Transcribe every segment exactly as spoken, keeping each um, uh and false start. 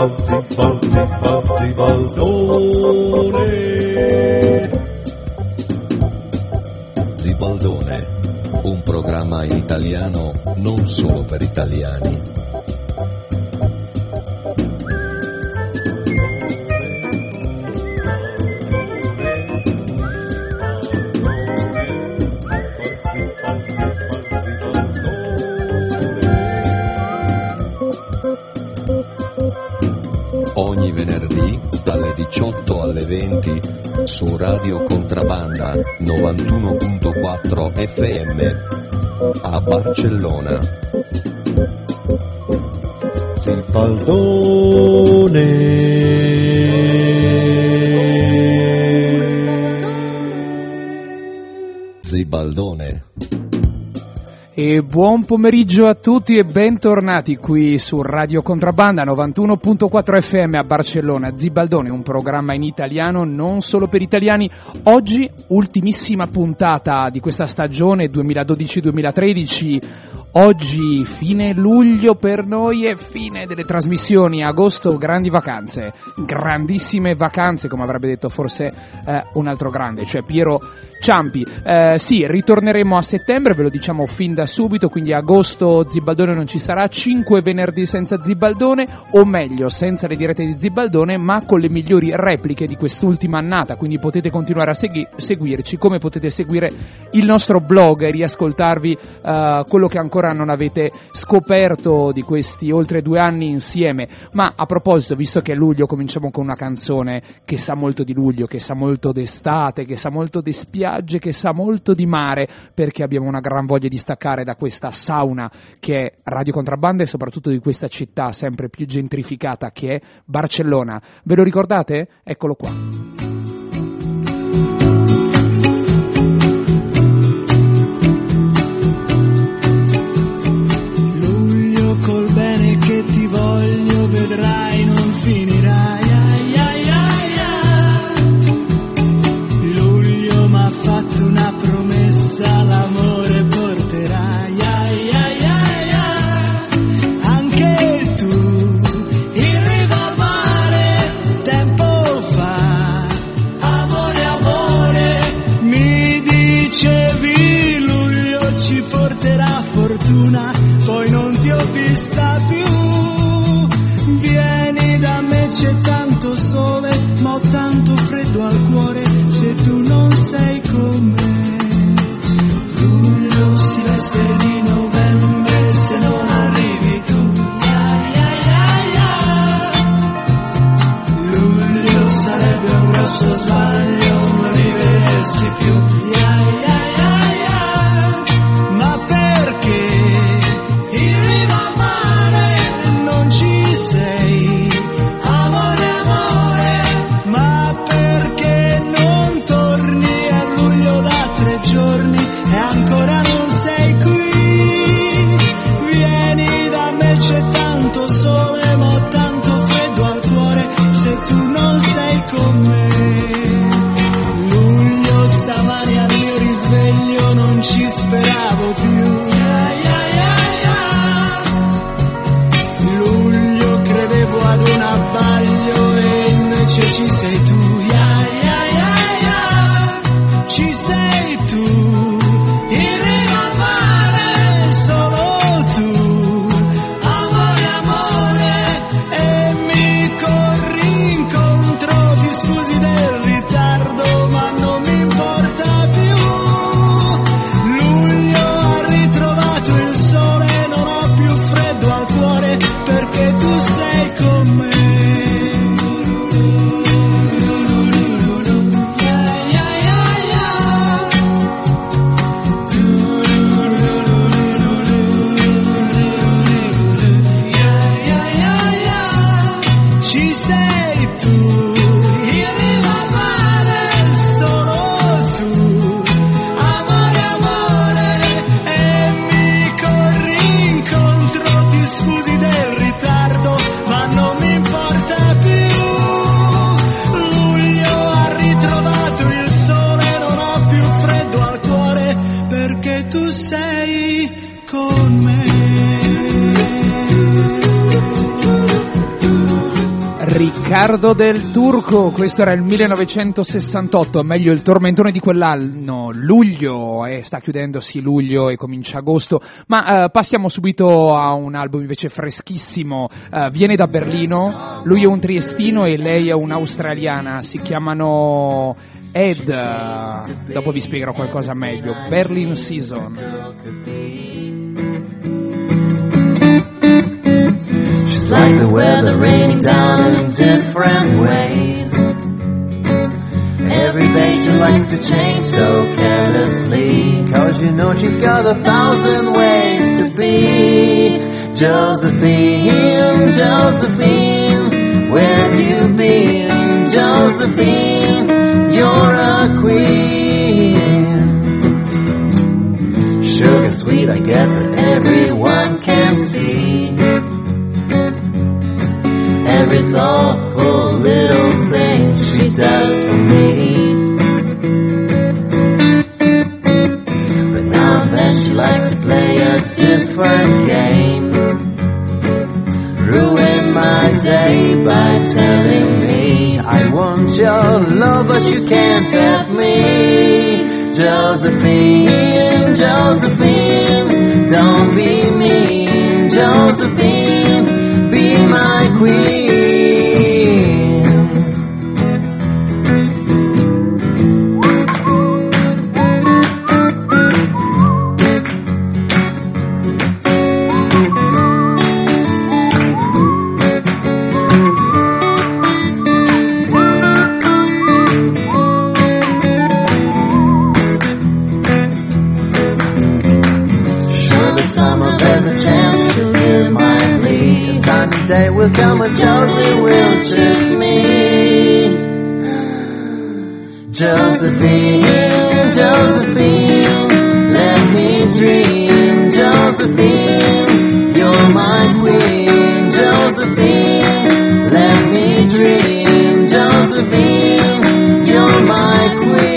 Zibal, Zibal, Zibal, Zibaldone. Zibaldone, un programma in italiano non solo per italiani. Ogni venerdì dalle diciotto alle venti su Radio Contrabanda novantuno virgola quattro F M a Barcellona. Zibaldone. Zibaldone. E buon pomeriggio a tutti e bentornati qui su Radio Contrabanda novantuno virgola quattro F M a Barcellona. Zibaldone, un programma in italiano non solo per italiani. Oggi ultimissima puntata di questa stagione duemiladodici duemilatredici. Oggi fine luglio per noi e fine delle trasmissioni. Agosto grandi vacanze, grandissime vacanze, come avrebbe detto forse eh, un altro grande, cioè Piero Ciampi. Eh, sì, ritorneremo a settembre, ve lo diciamo fin da subito, quindi agosto Zibaldone non ci sarà, cinque venerdì senza Zibaldone, o meglio senza le dirette di Zibaldone, ma con le migliori repliche di quest'ultima annata, quindi potete continuare a segui- seguirci, come potete seguire il nostro blog e riascoltarvi eh, quello che ancora non avete scoperto di questi oltre due anni insieme. Ma a proposito, visto che è luglio, cominciamo con una canzone che sa molto di luglio, che sa molto d'estate, che sa molto di spiagge, che sa molto di mare, perché abbiamo una gran voglia di staccare da questa sauna che è Radio Contrabbanda e soprattutto di questa città sempre più gentrificata che è Barcellona. Ve lo ricordate? Eccolo qua. Che ti voglio, vedrai, non finirai. Ai, ai, ai, ai. Luglio m'ha fatto una promessa, l'amore porterai. Ai, ai, ai, ai. Anche tu in riva al mare tempo fa, amore, amore, mi dicevi luglio ci porterà fortuna, poi non ti ho vista più. Vieni da me, c'è tanto sole, ma ho tanto freddo al cuore se tu non sei con me. Luglio si veste di novembre se non arrivi tu. Ai, ai, ai, ai. Luglio sarebbe un grosso sbaglio non rivedersi più. Ai, ai, ai, ai. Ma perché? Sei amore, amore, ma perché non torni? È luglio da tre giorni e ancora non sei qui. Vieni da me, c'è tanto sole, ma ho tanto freddo al cuore se tu non sei con me. Luglio stamani al mio risveglio non ci speravo più. Ai, ai, ai, ai. Luglio credevo ad un abbaglio e invece ci sei tu. Ya, ya, ya, ya. Ci sei tu, in riva al mare, solo tu. Amore, amore, e mi corri incontro. Ti scusi del ritardo, ma non mi importa più. Luglio ha ritrovato il sole, non ho più freddo al cuore perché tu sei con me. Ci sei tu, in riva al mare, solo tu. Amore, amore, e mi corri incontro. Ti scusi del ritardo, ma non mi importa più. Luglio ha ritrovato il sole, non ho più freddo al cuore perché tu sei con me. Riccardo del Turco, questo era il millenovecentosessantotto, meglio il tormentone di quell'anno, luglio, e eh, sta chiudendosi luglio e comincia agosto, ma eh, passiamo subito a un album invece freschissimo, eh, viene da Berlino, lui è un triestino e lei è un'australiana, si chiamano Ed, dopo vi spiegherò qualcosa meglio, Berlin Season. She's like the weather raining down in different ways. Every day she likes to change so carelessly, 'cause you know she's got a thousand ways to be. Josephine, Josephine, where have you been? Josephine, you're a queen. Sugar sweet, I guess that everyone can see. Every thoughtful little thing she does for me. But now that she likes to play a different game, ruin my day by telling me, I want your love but you can't have me. Josephine, Josephine, don't be mean. Josephine, be my queen. Day will come when Josie will choose me. Josephine, Josephine, let me dream. Josephine, you're my queen. Josephine, let me dream. Josephine, you're my queen.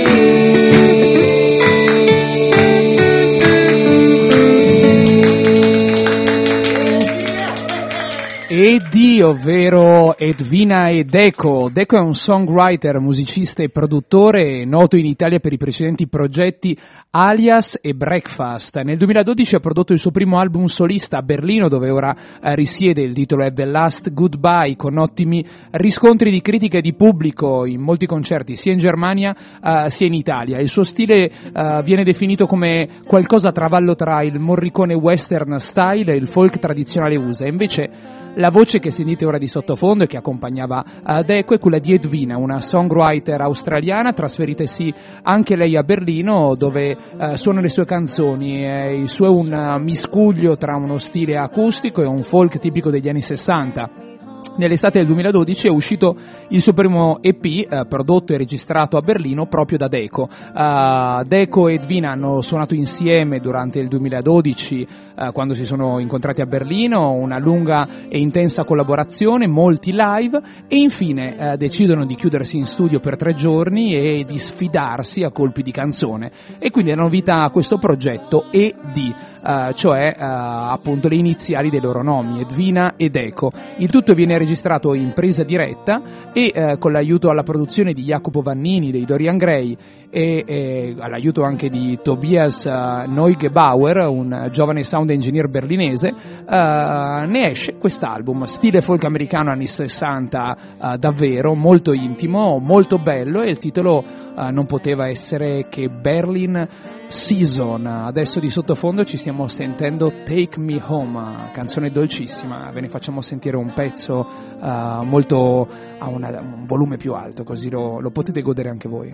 Edi, ovvero Edwina e Deco. Deco è un songwriter, musicista e produttore noto in Italia per i precedenti progetti Alias e Breakfast. Nel duemiladodici ha prodotto il suo primo album solista a Berlino, dove ora eh, risiede. Il titolo è The Last Goodbye, con ottimi riscontri di critica e di pubblico in molti concerti sia in Germania eh, sia in Italia. Il suo stile eh, viene definito come qualcosa a travallo tra il Morricone western style e il folk tradizionale U S A. Invece la voce che sentite ora di sottofondo e che accompagnava uh, Deco è quella di Edwina, una songwriter australiana trasferitasi anche lei a Berlino, dove uh, suona le sue canzoni. Eh, il suo è un uh, miscuglio tra uno stile acustico e un folk tipico degli anni sessanta. Nell'estate del duemiladodici è uscito il suo primo E P eh, prodotto e registrato a Berlino proprio da Deco. Uh, Deco e Edwina hanno suonato insieme durante il duemiladodici uh, quando si sono incontrati a Berlino, una lunga e intensa collaborazione, molti live e infine uh, decidono di chiudersi in studio per tre giorni e di sfidarsi a colpi di canzone. E quindi la novità a questo progetto è di Uh, cioè uh, appunto le iniziali dei loro nomi, Edwina e Deco. Il tutto viene registrato in presa diretta e uh, con l'aiuto alla produzione di Jacopo Vannini, dei Dorian Gray e, e all'aiuto anche di Tobias uh, Neugebauer, un giovane sound engineer berlinese, uh, ne esce quest'album, stile folk americano anni sessanta, uh, davvero molto intimo, molto bello, e il titolo uh, non poteva essere che Berlin Season. Adesso di sottofondo ci stiamo sentendo Take Me Home, canzone dolcissima, ve ne facciamo sentire un pezzo uh, molto a una, un volume più alto, così lo, lo potete godere anche voi.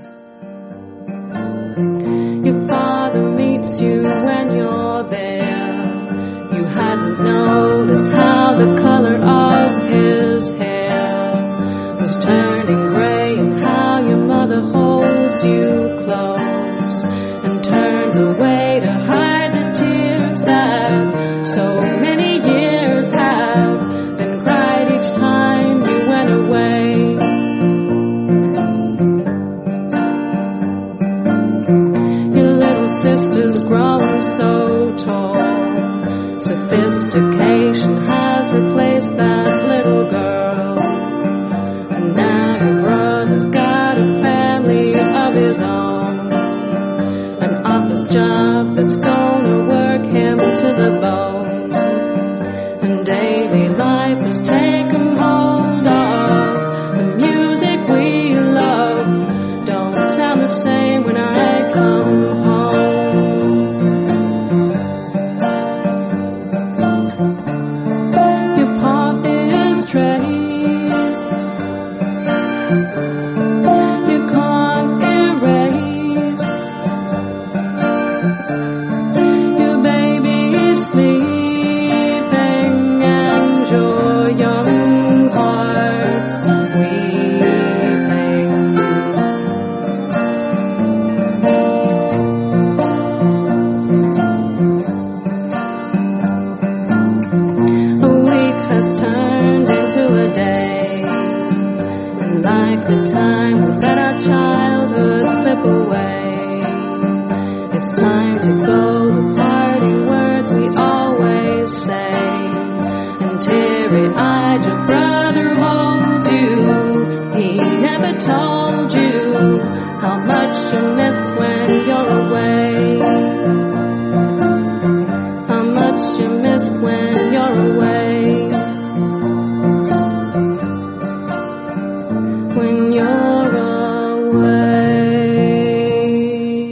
Your father meets you when you're there. You hadn't noticed how the color of his hair was turning gray, and how your mother holds you close and turns away to hide the tears that so many years have been cried each time you went away. Your little sister's grown so tall, sophistication has replaced that little girl,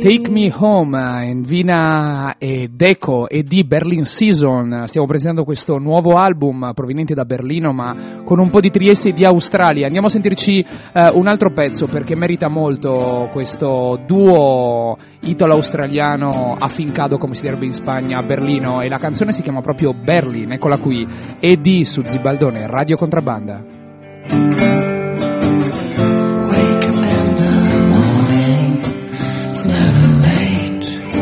Take Me Home, Edwina e Deco e di Berlin Season. Stiamo presentando questo nuovo album proveniente da Berlino ma con un po' di Trieste e di Australia. Andiamo a sentirci eh, un altro pezzo perché merita molto questo duo italo-australiano affincato, come si direbbe in Spagna, a Berlino, e la canzone si chiama proprio Berlin. Eccola qui, Eddie su Zibaldone, Radio Contrabbanda. It's never late.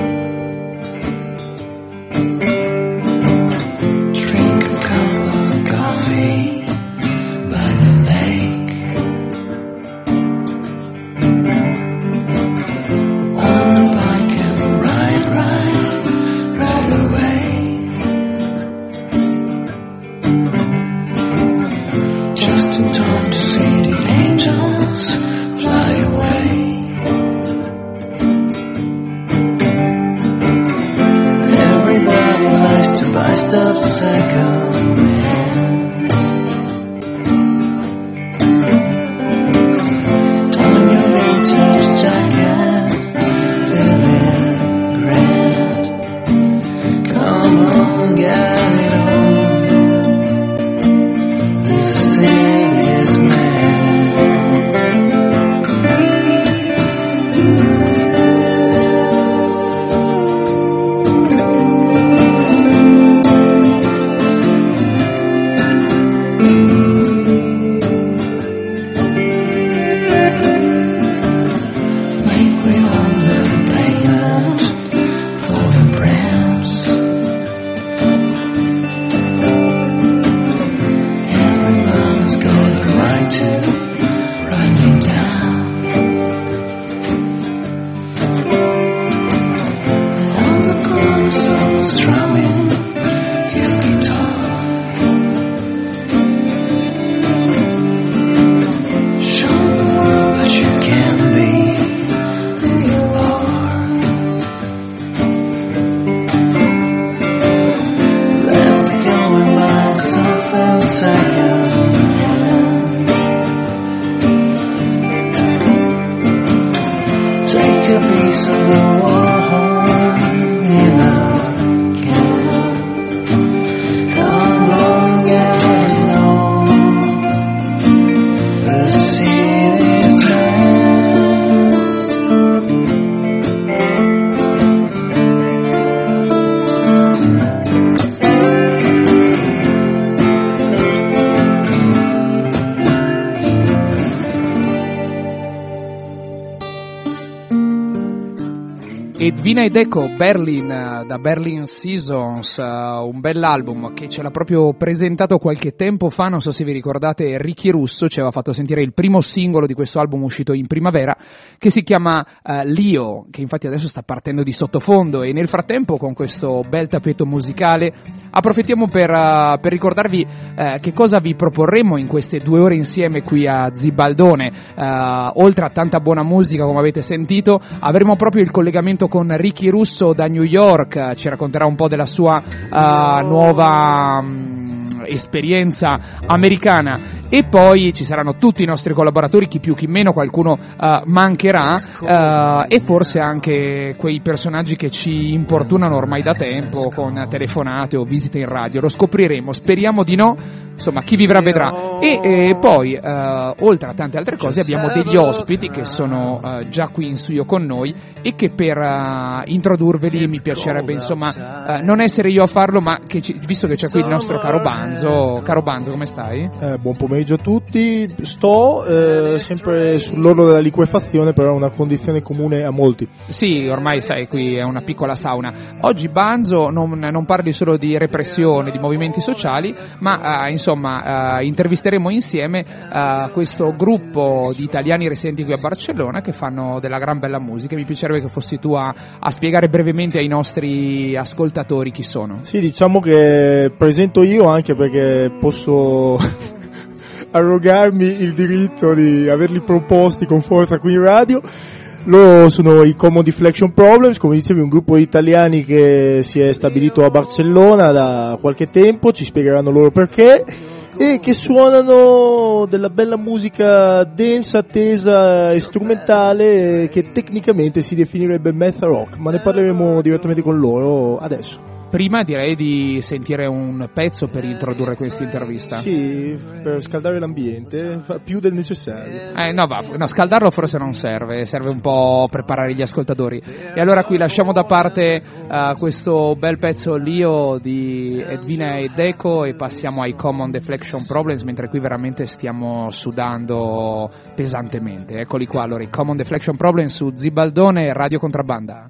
Drink a cup of coffee by the lake. On a bike and ride, ride, ride away. Just in time to see the angels fly away. To buy stuff second hand. Don your vintage jacket, feel it grand. Come on, get it on. This city's mad. Edwina e Deco, Berlin, da Berlin Seasons, uh, un bell'album che ce l'ha proprio presentato qualche tempo fa. Non so se vi ricordate, Ricky Russo ci aveva fatto sentire il primo singolo di questo album uscito in primavera, che si chiama uh, Leo, che infatti adesso sta partendo di sottofondo, e nel frattempo con questo bel tappeto musicale approfittiamo per, uh, per ricordarvi uh, che cosa vi proporremo in queste due ore insieme qui a Zibaldone. Uh, oltre a tanta buona musica, come avete sentito, avremo proprio il collegamento con Ricky Russo da New York. Ci racconterà un po' della sua uh, nuova um, esperienza americana, e poi ci saranno tutti i nostri collaboratori, chi più chi meno, qualcuno uh, mancherà, uh, e forse anche quei personaggi che ci importunano ormai da tempo con telefonate o visite in radio. Lo scopriremo, speriamo di no, insomma chi vivrà vedrà. E, e poi uh, oltre a tante altre cose abbiamo degli ospiti che sono uh, già qui in studio con noi, e che per uh, introdurveli mi piacerebbe insomma uh, non essere io a farlo, ma che ci, visto che c'è qui il nostro caro Banzo. Caro Banzo, come stai? Eh, buon pomeriggio a tutti. Sto eh, sempre sull'orlo della liquefazione, però è una condizione comune a molti. Sì, ormai sai, qui è una piccola sauna. Oggi Banzo non, non parli solo di repressione, di movimenti sociali, ma uh, insomma uh, intervisteremo insieme uh, questo gruppo di italiani residenti qui a Barcellona che fanno della gran bella musica. Mi piacerebbe che fossi tu a, a spiegare brevemente ai nostri ascoltatori chi sono. Sì, diciamo che presento io, anche perché posso arrogarmi il diritto di averli proposti con forza qui in radio. Loro sono i Common Deflection Problems, come dicevi, un gruppo di italiani che si è stabilito a Barcellona da qualche tempo. Ci spiegheranno loro perché. e che suonano della bella musica densa, tesa e strumentale che tecnicamente si definirebbe math rock, ma ne parleremo direttamente con loro adesso. Prima direi di sentire un pezzo per introdurre questa intervista. Sì, per scaldare l'ambiente, fa più del necessario. Eh, no, va, no, scaldarlo forse non serve, serve un po' preparare gli ascoltatori. E allora qui lasciamo da parte uh, questo bel pezzo Lio di Edwina e Deco e passiamo ai Common Deflection Problems, mentre qui veramente stiamo sudando pesantemente. Eccoli qua, allora i Common Deflection Problems su Zibaldone e Radio Contrabbanda.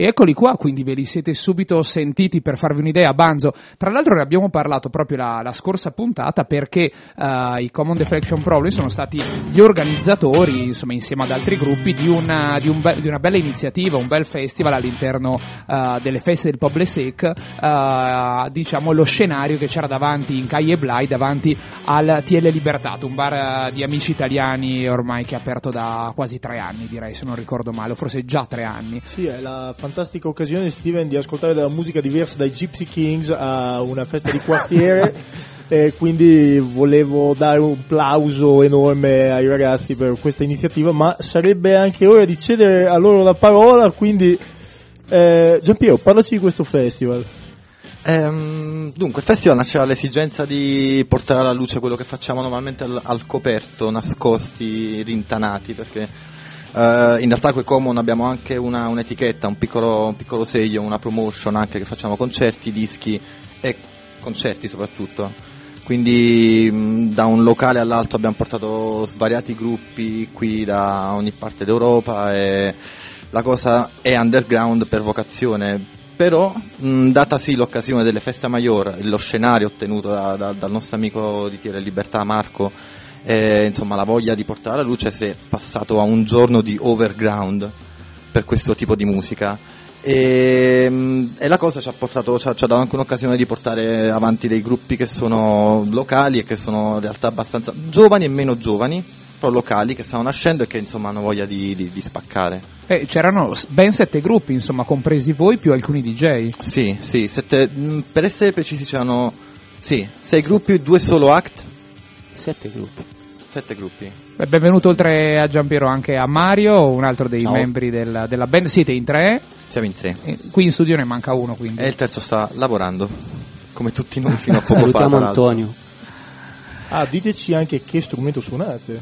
E eccoli qua, quindi ve li siete subito sentiti per farvi un'idea, Banzo. Tra l'altro ne abbiamo parlato proprio la, la scorsa puntata perché uh, i Common Deflection Problem sono stati gli organizzatori, insomma insieme ad altri gruppi, di una, di un be- di una bella iniziativa, un bel festival all'interno uh, delle feste del Poble Sec, uh, diciamo lo scenario che c'era davanti in Calle Blai, davanti al T L Libertato, un bar uh, di amici italiani ormai che è aperto da quasi tre anni, direi, se non ricordo male, o forse già tre anni. Sì, è la fantastica occasione, Steven, di ascoltare della musica diversa dai Gypsy Kings a una festa di quartiere e quindi volevo dare un applauso enorme ai ragazzi per questa iniziativa, ma sarebbe anche ora di cedere a loro la parola, quindi eh, Giampiero, parlaci di questo festival. Ehm, dunque, il festival nasce dall'esigenza di portare alla luce quello che facciamo normalmente al, al coperto, nascosti, rintanati, perché Uh, in realtà con Common abbiamo anche una, un'etichetta, un piccolo, un piccolo segno, una promotion anche, che facciamo concerti, dischi e concerti soprattutto. Quindi mh, da un locale all'altro abbiamo portato svariati gruppi qui da ogni parte d'Europa e la cosa è underground per vocazione. Però mh, data sì l'occasione delle Festa Major, lo scenario ottenuto da, da, dal nostro amico di T L Libertà Marco, e, insomma, la voglia di portare alla luce, si è passato a un giorno di overground per questo tipo di musica e, e la cosa ci ha portato, ci ha, ci ha dato anche un'occasione di portare avanti dei gruppi che sono locali e che sono in realtà abbastanza giovani e meno giovani, però locali, che stanno nascendo e che insomma hanno voglia di, di, di spaccare. Eh, c'erano ben sette gruppi, insomma, compresi voi più alcuni D J. Sì, sì, sette, per essere precisi c'erano sì, sei gruppi, due solo act. Sette gruppi. Sette gruppi. Beh, benvenuto oltre a Giampiero anche a Mario, un altro dei Ciao. membri della, della band. Siete in tre? Siamo in tre. E qui in studio ne manca uno, quindi. E il terzo sta lavorando, come tutti noi fino a poco fa. Salutiamo tra l'altro. Antonio. Ah, diteci anche che strumento suonate.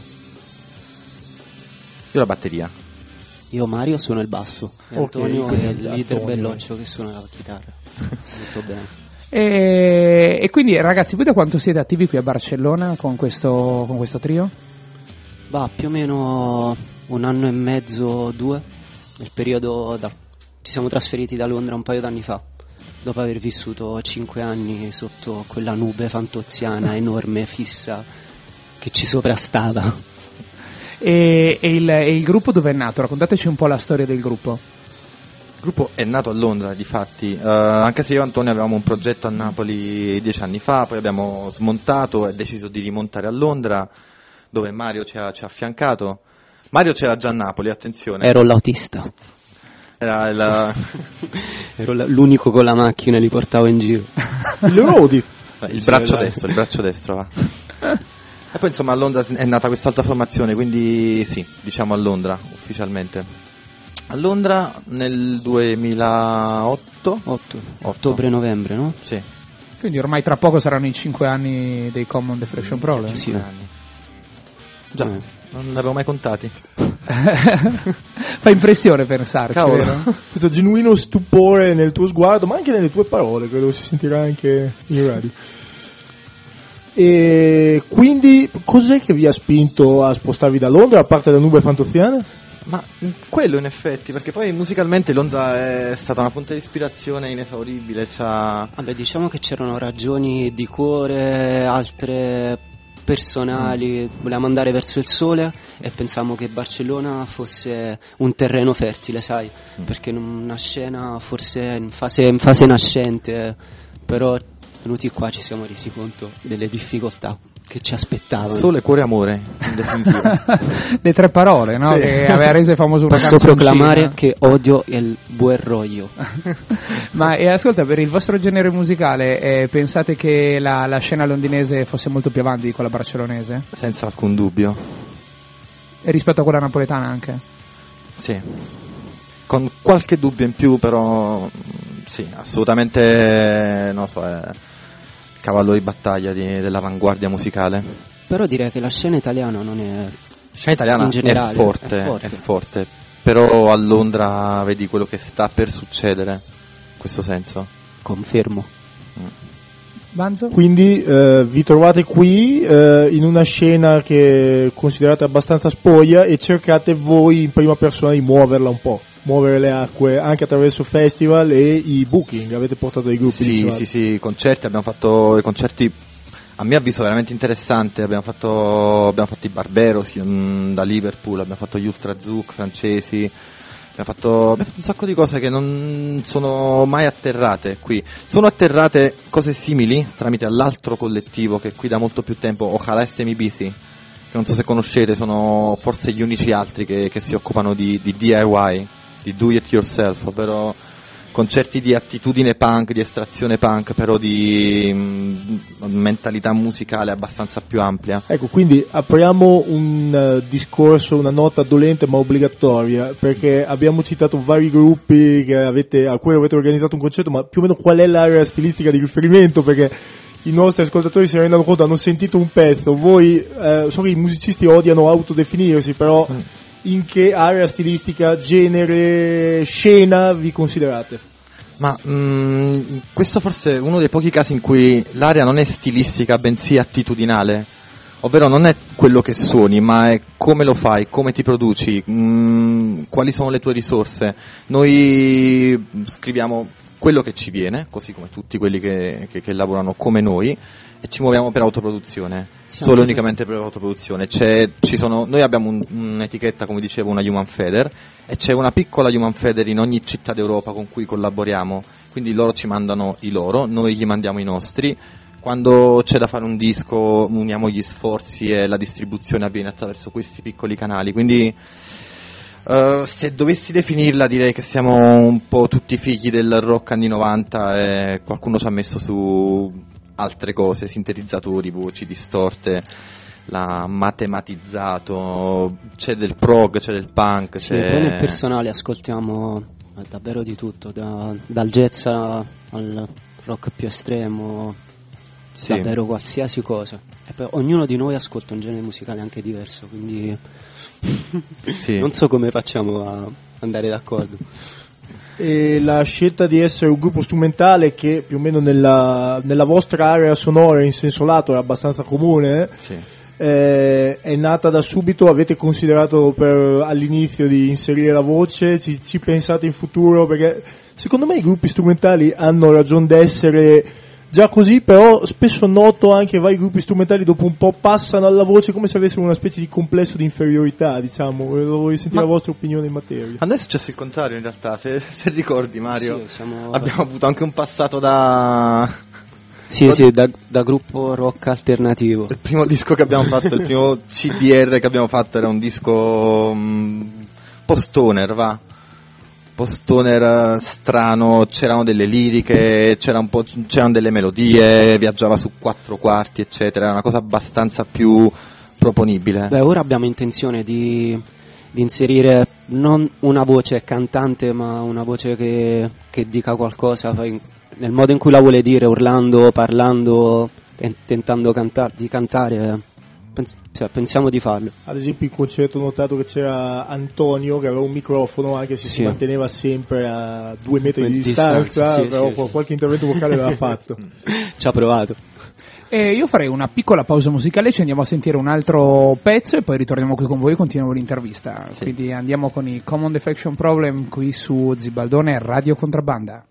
Io la batteria. Io Mario suono il basso e Ok, Antonio è quindi il leader Antonio. belloccio che suona la chitarra. Molto bene. E, e quindi ragazzi, voi da quanto siete attivi qui a Barcellona con questo, con questo trio? Va più o meno un anno e mezzo, due, nel periodo da... ci siamo trasferiti da Londra un paio d'anni fa, dopo aver vissuto cinque anni sotto quella nube fantoziana enorme, fissa, che ci soprastava. E, e, il, e il gruppo dove è nato? Raccontateci un po' la storia del gruppo. Il gruppo è nato a Londra, difatti, uh, anche se io e Antonio avevamo un progetto a Napoli dieci anni fa, poi abbiamo smontato e deciso di rimontare a Londra, dove Mario ci ha, ci ha affiancato. Mario c'era già a Napoli, attenzione. Ero l'autista. Era la... Ero la- l'unico con la macchina, li portavo in giro. Il Rodi. il Sì, braccio dai. destro, il braccio destro va. E poi insomma a Londra è nata quest'altra formazione, quindi sì, diciamo a Londra ufficialmente. A Londra nel duemilaotto? Otto. Ottobre-novembre, no? Sì. Quindi ormai tra poco saranno i cinque anni dei Common Deflection Problem. Sì. anni. Già, Eh. non li avevo mai contati. Fa impressione pensarci, Cavolo. vero? Questo genuino stupore nel tuo sguardo, ma anche nelle tue parole, credo si sentirà anche in radio. E quindi cos'è che vi ha spinto a spostarvi da Londra, a parte la nube fantoziana? Ma mh, quello in effetti, perché poi musicalmente Londra è stata una fonte di ispirazione inesauribile, c'ha... Vabbè, diciamo che c'erano ragioni di cuore, altre personali, volevamo andare verso il sole e pensavamo che Barcellona fosse un terreno fertile, sai, perché in una scena forse in fase, in fase nascente, però venuti qua ci siamo resi conto delle difficoltà che ci aspettavano. Sole, cuore, amore, in definitiva. Le tre parole, no? Sì. Che aveva reso famoso una Posso canzoncina. proclamare che odio il buon rollo. Ma e ascolta, per il vostro genere musicale eh, pensate che la, la scena londinese fosse molto più avanti di quella barcellonese? Senza alcun dubbio. E rispetto a quella napoletana anche? Sì. Con qualche dubbio in più, però mh, sì, assolutamente, non so, è il cavallo di battaglia di, dell'avanguardia musicale. Però direi che la scena italiana non è... La scena italiana In generale, è, forte, è forte. è forte, però a Londra vedi quello che sta per succedere, in questo senso. Confermo. Banzo? Quindi eh, vi trovate qui eh, in una scena che considerate abbastanza spoglia e cercate voi in prima persona di muoverla un po'. muovere le acque anche attraverso festival e i booking, avete portato dei gruppi? Sì, sì, sì, concerti, abbiamo fatto i concerti a mio avviso veramente interessante, abbiamo fatto, abbiamo fatto i Barberos mh, da Liverpool, abbiamo fatto gli Ultra Zouk francesi, abbiamo fatto, abbiamo fatto un sacco di cose che non sono mai atterrate qui. Sono atterrate cose simili tramite all'altro collettivo che qui da molto più tempo, Ojalá Este Mi Bici, che non so se conoscete, sono forse gli unici altri che, che si occupano di, di D I Y, di do it yourself, ovvero concerti di attitudine punk, di estrazione punk, però di mh, mentalità musicale abbastanza più ampia. Ecco, quindi apriamo un uh, discorso, una nota dolente ma obbligatoria, perché abbiamo citato vari gruppi che avete, a cui avete organizzato un concerto, ma più o meno qual è l'area stilistica di riferimento, perché i nostri ascoltatori si rendono conto, hanno sentito un pezzo, voi, eh, so che i musicisti odiano autodefinirsi, però mm. in che area stilistica, genere, scena vi considerate? Ma mh, questo forse è uno dei pochi casi in cui l'area non è stilistica bensì attitudinale, ovvero non è quello che suoni ma è come lo fai, come ti produci, mh, quali sono le tue risorse. Noi scriviamo quello che ci viene, così come tutti quelli che, che, che lavorano come noi, e ci muoviamo per autoproduzione, sì, solo e unicamente per autoproduzione. C'è, ci sono, noi abbiamo un, un'etichetta, come dicevo, una Human Feather, e c'è una piccola Human Feather in ogni città d'Europa con cui collaboriamo, quindi loro ci mandano i loro, noi gli mandiamo i nostri. Quando c'è da fare un disco uniamo gli sforzi e la distribuzione avviene attraverso questi piccoli canali, quindi Uh, se dovessi definirla direi che siamo un po' tutti figli del rock anni novanta e qualcuno ci ha messo su altre cose, sintetizzatori, voci distorte, l'ha matematizzato, c'è del prog, c'è del punk, sì, c'è... Poi nel personale ascoltiamo davvero di tutto, da, dal jazz al rock più estremo, sì. Davvero qualsiasi cosa, e poi ognuno di noi ascolta un genere musicale anche diverso, quindi sì. Non so come facciamo a andare d'accordo. E la scelta di essere un gruppo strumentale che più o meno nella, nella vostra area sonora in senso lato è abbastanza comune, sì. eh, è nata da subito, avete considerato per, all'inizio di inserire la voce, ci, ci pensate in futuro, perché secondo me i gruppi strumentali hanno ragione d'essere già così, però spesso noto anche vari gruppi strumentali dopo un po' passano alla voce come se avessero una specie di complesso di inferiorità, diciamo. Voglio sentire Ma la vostra opinione in materia. A noi è successo il contrario in realtà, se, se ricordi Mario, sì, siamo... abbiamo avuto anche un passato da... Sì, da... sì, da, da gruppo rock alternativo. Il primo disco che abbiamo fatto, il primo C D R che abbiamo fatto era un disco um, post-stoner, va? Stoner strano, c'erano delle liriche, c'era un po', c'erano delle melodie, viaggiava su quattro quarti eccetera, era una cosa abbastanza più proponibile. Beh, ora abbiamo intenzione di, di inserire non una voce cantante ma una voce che, che dica qualcosa nel modo in cui la vuole dire, urlando, parlando, tentando canta- di cantare. Pens- cioè, pensiamo di farlo. Ad esempio in concerto ho notato che c'era Antonio che aveva un microfono anche se sì. si manteneva sempre a due metri di, di distanza, distanza sì, però sì, qualche sì. intervento vocale l'aveva fatto. Ci ha provato. E io farei una piccola pausa musicale, ci andiamo a sentire un altro pezzo e poi ritorniamo qui con voi e continuiamo l'intervista. Sì. Quindi andiamo con i Common Defection Problem qui su Zibaldone Radio Contrabbanda.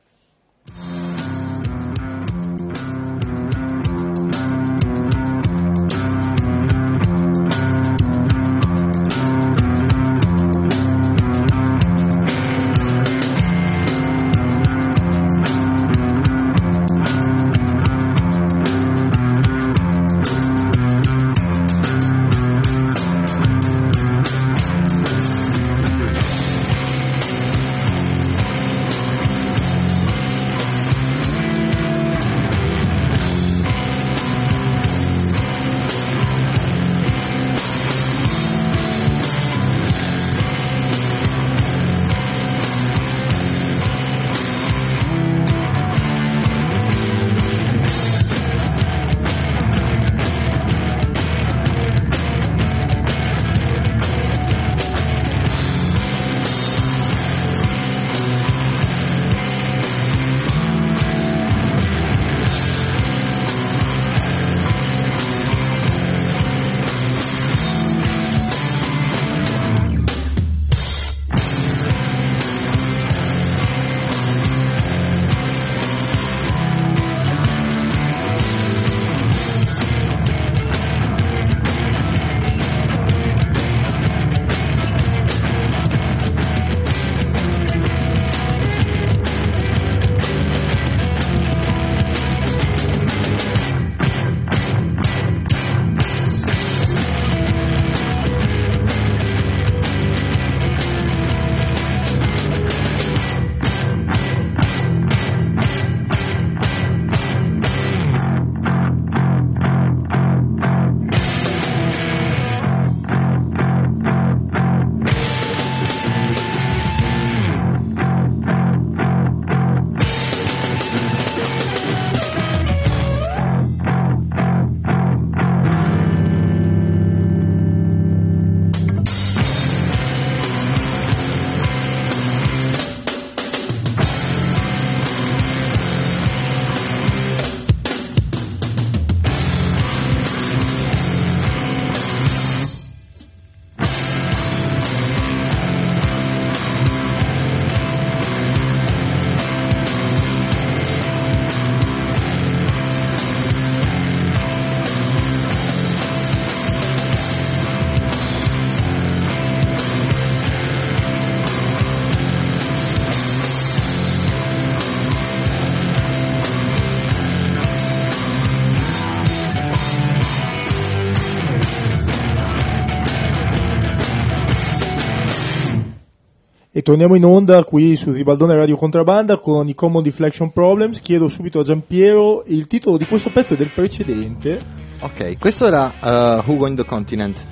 E torniamo in onda qui su Zibaldone Radio Contrabanda con i Common Deflection Problems. Chiedo subito a Giampiero il titolo di questo pezzo e del precedente. Ok, questo era uh, Who Won the Continent.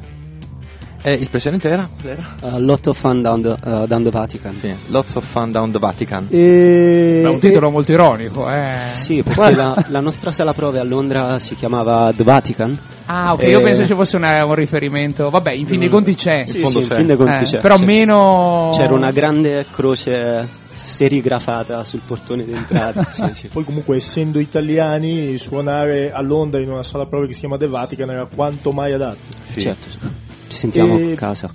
E il precedente era? Qual era? Uh, lot of fun down the, uh, down the Vatican. Sì, Lots of Fun Down the Vatican. E... È un titolo molto ironico, eh. Sì, perché la, la nostra sala prove a Londra si chiamava The Vatican. Ah, ok, E- io penso ci fosse una- un riferimento. Vabbè, in fin dei conti c'è. Sì, fondo sì, in c'è. fin dei conti Eh, c'è. però C'è- meno... C'era una grande croce serigrafata sul portone d'entrata. sì, sì. Poi comunque essendo italiani suonare a Londra in una sala prove che si chiama The Vatican era quanto mai adatto. Sì. Certo, ci sentiamo E- a casa.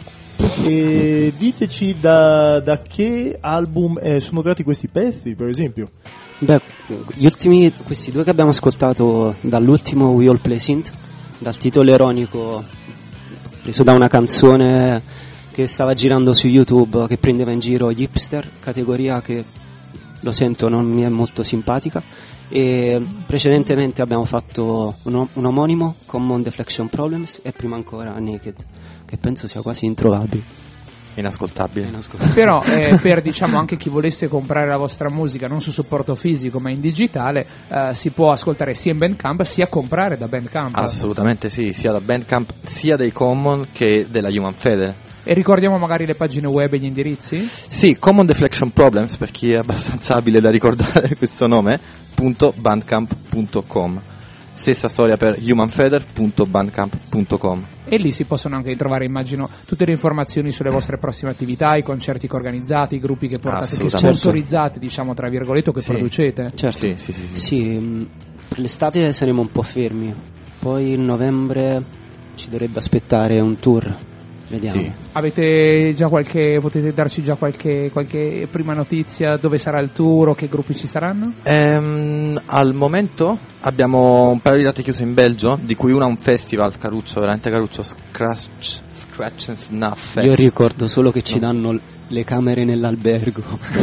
E diteci da, da che album eh, sono tratti questi pezzi, per esempio. Beh, gli ultimi, questi due che abbiamo ascoltato dall'ultimo We All Play Synth, dal titolo ironico preso da una canzone che stava girando su YouTube che prendeva in giro gli hipster, categoria che lo sento non mi è molto simpatica, e precedentemente abbiamo fatto un, un omonimo, Common Deflection Problems, e prima ancora Naked, che penso sia quasi introvabile. Inascoltabile. Però eh, per diciamo anche chi volesse comprare la vostra musica non su supporto fisico ma in digitale, eh, si può ascoltare sia in Bandcamp sia comprare da Bandcamp. Assolutamente sì, sia da Bandcamp sia dei Common che della Human Feder. E ricordiamo magari le pagine web e gli indirizzi? Sì, Common Deflection Problems, per chi è abbastanza abile da ricordare questo nome, punto bandcamp punto com. Stessa storia per humanfeder punto bandcamp punto com. E lì si possono anche trovare, immagino, tutte le informazioni sulle vostre prossime attività, i concerti che organizzate, i gruppi che portate, che Assolutamente. sponsorizzate, diciamo tra virgolette, o che Sì. producete. Certo. Sì, sì, sì, sì. Sì, mh, per l'estate saremo un po' fermi, poi in novembre ci dovrebbe aspettare un tour, vediamo. Sì. Avete già qualche, potete darci già qualche, qualche prima notizia dove sarà il tour o che gruppi ci saranno? Ehm, al momento abbiamo un paio di date chiuse in Belgio, di cui una un festival, Caruccio, veramente Caruccio, Scratch, Scratch and Snuff Fest. Io ricordo solo che ci danno le camere nell'albergo.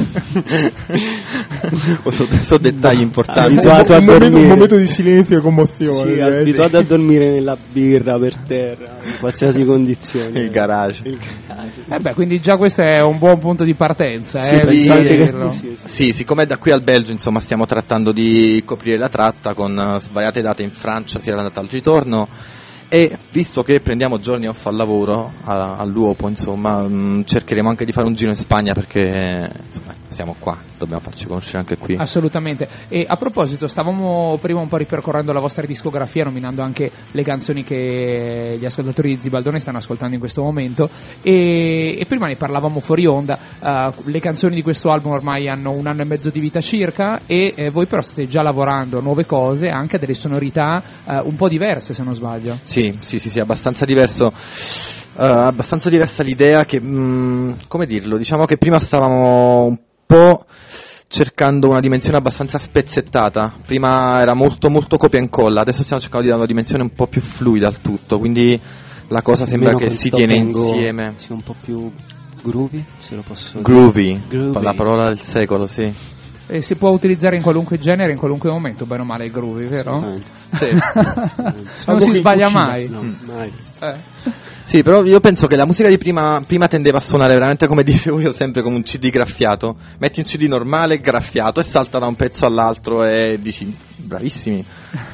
sono, sono dettagli importanti. Abituato a un, momento, dormire. un momento di silenzio e commozione. Sì, eh. abituato a dormire nella birra per terra, in qualsiasi condizione. Il garage. Il garage. Eh beh, quindi già questo è un buon punto di partenza, Sì, eh, pensate devo che- dirlo. sì, sì. Sì, siccome da qui al Belgio insomma stiamo trattando di coprire la tratta con eh, svariate date in Francia sia l'andata al ritorno, e visto che prendiamo giorni off al lavoro a- all'uopo insomma mh, cercheremo anche di fare un giro in Spagna, perché insomma siamo qua, dobbiamo farci conoscere anche qui. Assolutamente. E a proposito, stavamo prima un po' ripercorrendo la vostra discografia, nominando anche le canzoni che gli ascoltatori di Zibaldone stanno ascoltando in questo momento, e, e prima ne parlavamo fuori onda. Uh, le canzoni di questo album ormai hanno un anno e mezzo di vita circa, e eh, voi però state già lavorando a nuove cose, anche a delle sonorità uh, un po' diverse, se non sbaglio. Sì, sì, sì, sì, abbastanza diverso. eh, abbastanza diversa l'idea che, mh, come dirlo, diciamo che prima stavamo un po' cercando una dimensione abbastanza spezzettata, prima era molto molto copia e incolla, adesso stiamo cercando di dare una dimensione un po' più fluida al tutto, quindi la cosa sembra Almeno che con si Stop tiene and Go insieme. sia un po' più groovy, se lo posso dire. Groovy, Groovy. la parola del secolo, sì. E si può utilizzare in qualunque genere, in qualunque momento, bene o male il groovy, vero? Assolutamente. Non si che in sbaglia cucina. mai. No, mai. Eh. Sì, però io penso che la musica di prima, prima tendeva a suonare veramente, come dicevo io sempre, come un C D graffiato. Metti un C D normale graffiato e salta da un pezzo all'altro e dici bravissimi.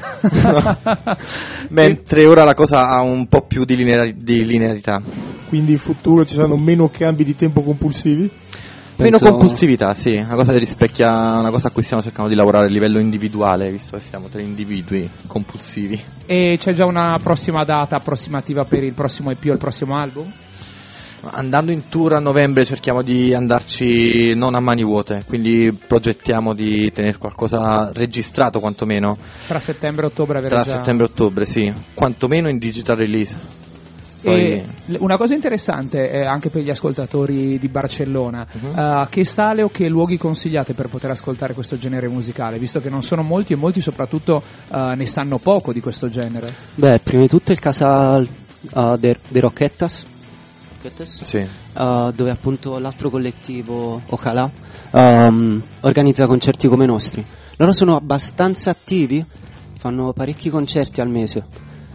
No. Mentre ora la cosa ha un po' più di, linear- di linearità. Quindi in futuro ci saranno meno cambi di tempo compulsivi? Meno Penso- compulsività, sì, una cosa che rispecchia una cosa a cui stiamo cercando di lavorare a livello individuale, visto che siamo tre individui compulsivi. E c'è già una prossima data approssimativa per il prossimo E P o il prossimo album? Andando in tour a novembre cerchiamo di andarci non a mani vuote, quindi progettiamo di tenere qualcosa registrato quantomeno Tra settembre e ottobre avere tra già... settembre e ottobre, sì, quantomeno in digital release. Poi E l- una cosa interessante eh, anche per gli ascoltatori di Barcellona, Mhm. eh, che sale o che luoghi consigliate per poter ascoltare questo genere musicale, visto che non sono molti e molti soprattutto eh, ne sanno poco di questo genere. Beh, prima di tutto il casal uh, de, de Roquetas, Roquetas? sì. Uh, dove appunto l'altro collettivo Ocalà um, organizza concerti come i nostri. Loro sono abbastanza attivi, fanno parecchi concerti al mese.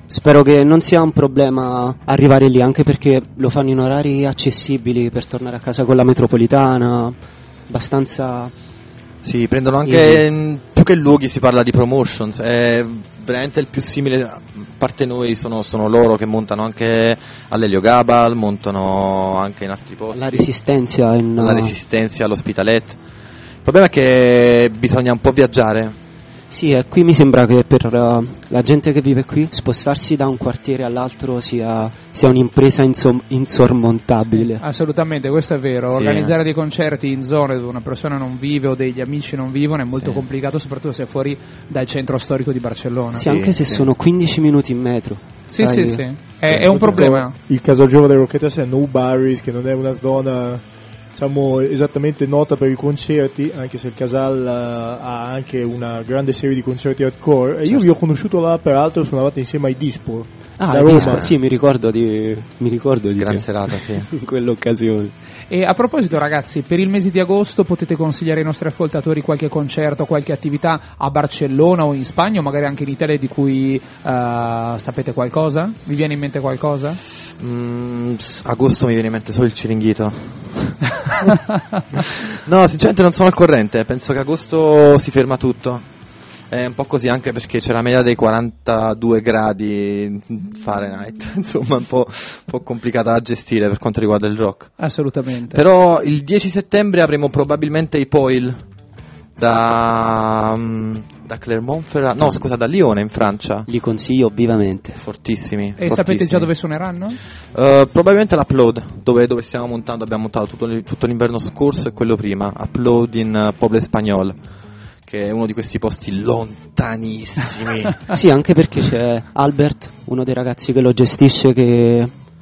spero che non sia un problema arrivare lì, anche perché lo fanno in orari accessibili per tornare a casa con la metropolitana, abbastanza... Sì, prendono anche, mh, più che luoghi si parla di promotions, è veramente il più simile, a parte noi sono, sono loro che montano anche all'Elio Gabal, montano anche in altri posti. La Resistenza in... La Resistenza, all'Hospitalet. Il problema è che bisogna un po' viaggiare. Sì, e qui mi sembra che per uh, la gente che vive qui spostarsi da un quartiere all'altro sia, sia un'impresa insom- insormontabile. Assolutamente, questo è vero. Sì. Organizzare dei concerti in zone dove una persona non vive o degli amici non vivono è molto Sì. complicato, soprattutto se è fuori dal centro storico di Barcellona. Sì, Sì, anche se sì. sono quindici minuti in metro. Sì, sai? sì, sì. È, è un problema. Il caso giovane delle Rocchetas è No Barris, che non è una zona, diciamo, esattamente nota per i concerti, anche se il Casal uh, ha anche una grande serie di concerti hardcore. E io Certo. vi ho conosciuto là, peraltro suonavate insieme ai Dispor. Ah, da il Roma. disco, sì, mi ricordo di mi ricordo di Gran te. serata, sì. in quell'occasione. E a proposito, ragazzi, per il mese di agosto potete consigliare ai nostri ascoltatori qualche concerto, qualche attività a Barcellona o in Spagna, o magari anche in Italia, di cui uh, sapete qualcosa? Vi viene in mente qualcosa? Mm, s- agosto mi viene in mente solo il Ciringhito. No, sinceramente non sono al corrente, penso che agosto si ferma tutto. È un po' così, anche perché c'è la media dei quarantadue gradi Fahrenheit, insomma un po', un po' complicata da gestire per quanto riguarda il rock. Assolutamente. Però il dieci settembre avremo probabilmente i Poil da, mm, da Clermont-Ferrand, no scusa, da Lione in Francia. Li consiglio vivamente. Fortissimi. E sapete fortissimi. già dove suoneranno? Uh, probabilmente l'Upload, dove, dove stiamo montando, abbiamo montato tutto, l- tutto l'inverno scorso e quello prima. Upload in uh, Poble Espagnol, che è uno di questi posti lontanissimi. Sì, anche perché c'è Albert, uno dei ragazzi che lo gestisce, che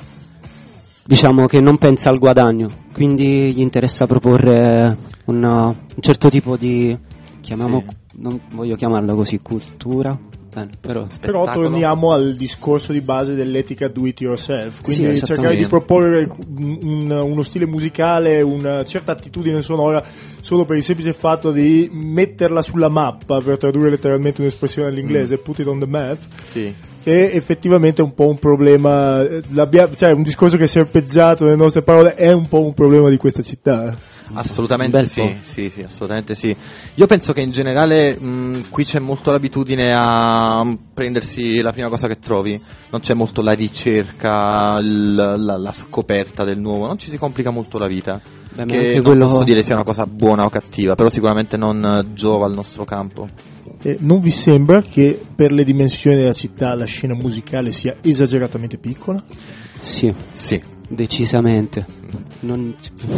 diciamo che non pensa al guadagno, quindi gli interessa proporre una, un certo tipo di, chiamiamo, Sì. non voglio chiamarla così, cultura, bene, però Però Spettacolo. torniamo al discorso di base dell'etica do it yourself, quindi Sì, esattamente. cercare di proporre un- un- uno stile musicale, una certa attitudine sonora solo per il semplice fatto di metterla sulla mappa, per tradurre letteralmente un'espressione all'inglese, put it on the map, Sì. che effettivamente è un po' un problema, eh, l'abbia- cioè un discorso che è serpeggiato nelle nostre parole, è un po' un problema di questa città. Assolutamente Un bel sì, po'. sì, sì, assolutamente sì. Io penso che in generale mh, qui c'è molto l'abitudine a mh, prendersi la prima cosa che trovi, non c'è molto la ricerca, il- la, la scoperta del nuovo, non ci si complica molto la vita, Beh, ma che anche non quello- posso dire sia una cosa buona o cattiva, però sicuramente non eh, giova al nostro campo. Eh, non vi sembra che per le dimensioni della città la scena musicale sia esageratamente piccola? sì, Sì. decisamente. Non,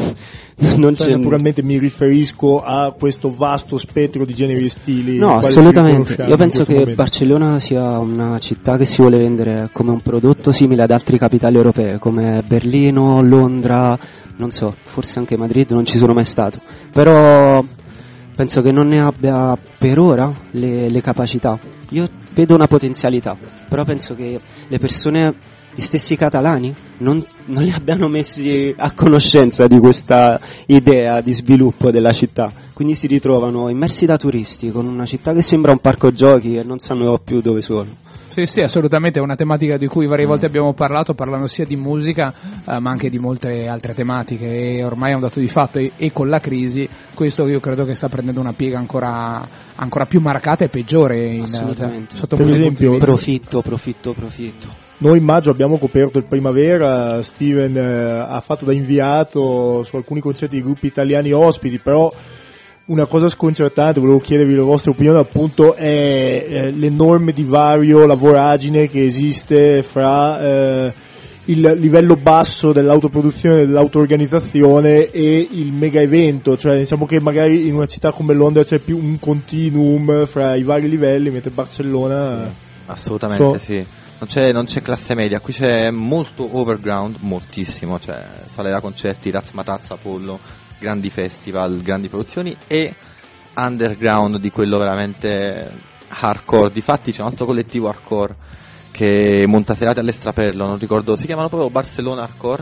non Cioè, c'è naturalmente mi riferisco a questo vasto spettro di generi e stili. No, ai quali ci assolutamente. riconosciamo Io in penso questo che momento. Barcellona sia una città che si vuole vendere come un prodotto simile ad altre capitali europee, come Berlino, Londra, non so, forse anche Madrid, non ci sono mai stato. Però penso che non ne abbia per ora le, le capacità. Io vedo una potenzialità, però penso che le persone, gli stessi catalani, non, non li abbiano messi a conoscenza di questa idea di sviluppo della città. Quindi si ritrovano immersi da turisti con una città che sembra un parco giochi e non sanno più dove sono. Sì, sì, assolutamente, è una tematica di cui varie volte abbiamo parlato, parlando sia di musica eh, ma anche di molte altre tematiche, e ormai è un dato di fatto, e, e con la crisi questo io credo che sta prendendo una piega ancora, ancora più marcata e peggiore in, Assolutamente. sotto Per molti esempio, punti di vista. Profitto, profitto, profitto. Noi in maggio abbiamo coperto il Primavera, Steven eh, ha fatto da inviato su alcuni concerti di gruppi italiani ospiti, però una cosa sconcertante, volevo chiedervi la vostra opinione, appunto, è eh, l'enorme divario, la voragine che esiste fra eh, il livello basso dell'autoproduzione e dell'auto-organizzazione e il mega evento, cioè diciamo che magari in una città come Londra c'è più un continuum fra i vari livelli, mentre Barcellona... Assolutamente So- sì. Non c'è, non c'è classe media, qui c'è molto overground, moltissimo, cioè sale da concerti, Razzmatazza, Apollo, grandi festival, grandi produzioni, e underground di quello veramente hardcore. Difatti c'è un altro collettivo hardcore che monta serate all'Estraperlo, non ricordo, si chiamano proprio Barcellona Hardcore,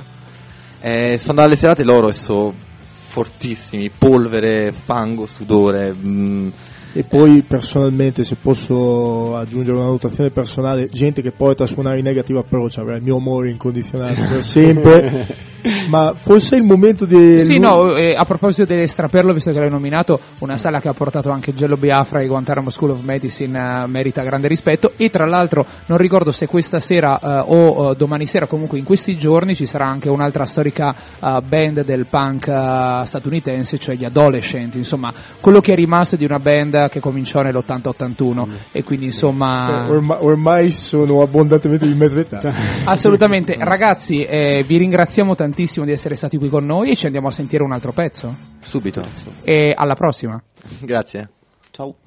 e sono dalle serate loro e sono fortissimi, polvere, fango, sudore, mh, E poi personalmente, se posso aggiungere una notazione personale, gente che porta a suonare in Negative Approach avrà il mio amore incondizionato per sempre. Ma forse è il momento di... Sì, no, eh, a proposito dell'Estraperlo, visto che l'hai nominato, una sala che ha portato anche Gello Biafra e Guantanamo School of Medicine, uh, merita grande rispetto. E tra l'altro non ricordo se questa sera uh, o uh, domani sera, comunque in questi giorni, ci sarà anche un'altra storica uh, band del punk uh, statunitense, cioè gli Adolescent, insomma quello che è rimasto di una band che cominciò nell'ottanta ottantuno, mm. e quindi insomma... Ormai, ormai sono abbondantemente di mezza età. Assolutamente. Ragazzi, eh, vi ringraziamo tantissimo di essere stati qui con noi e ci andiamo a sentire un altro pezzo. Subito. E alla prossima. Grazie. Ciao.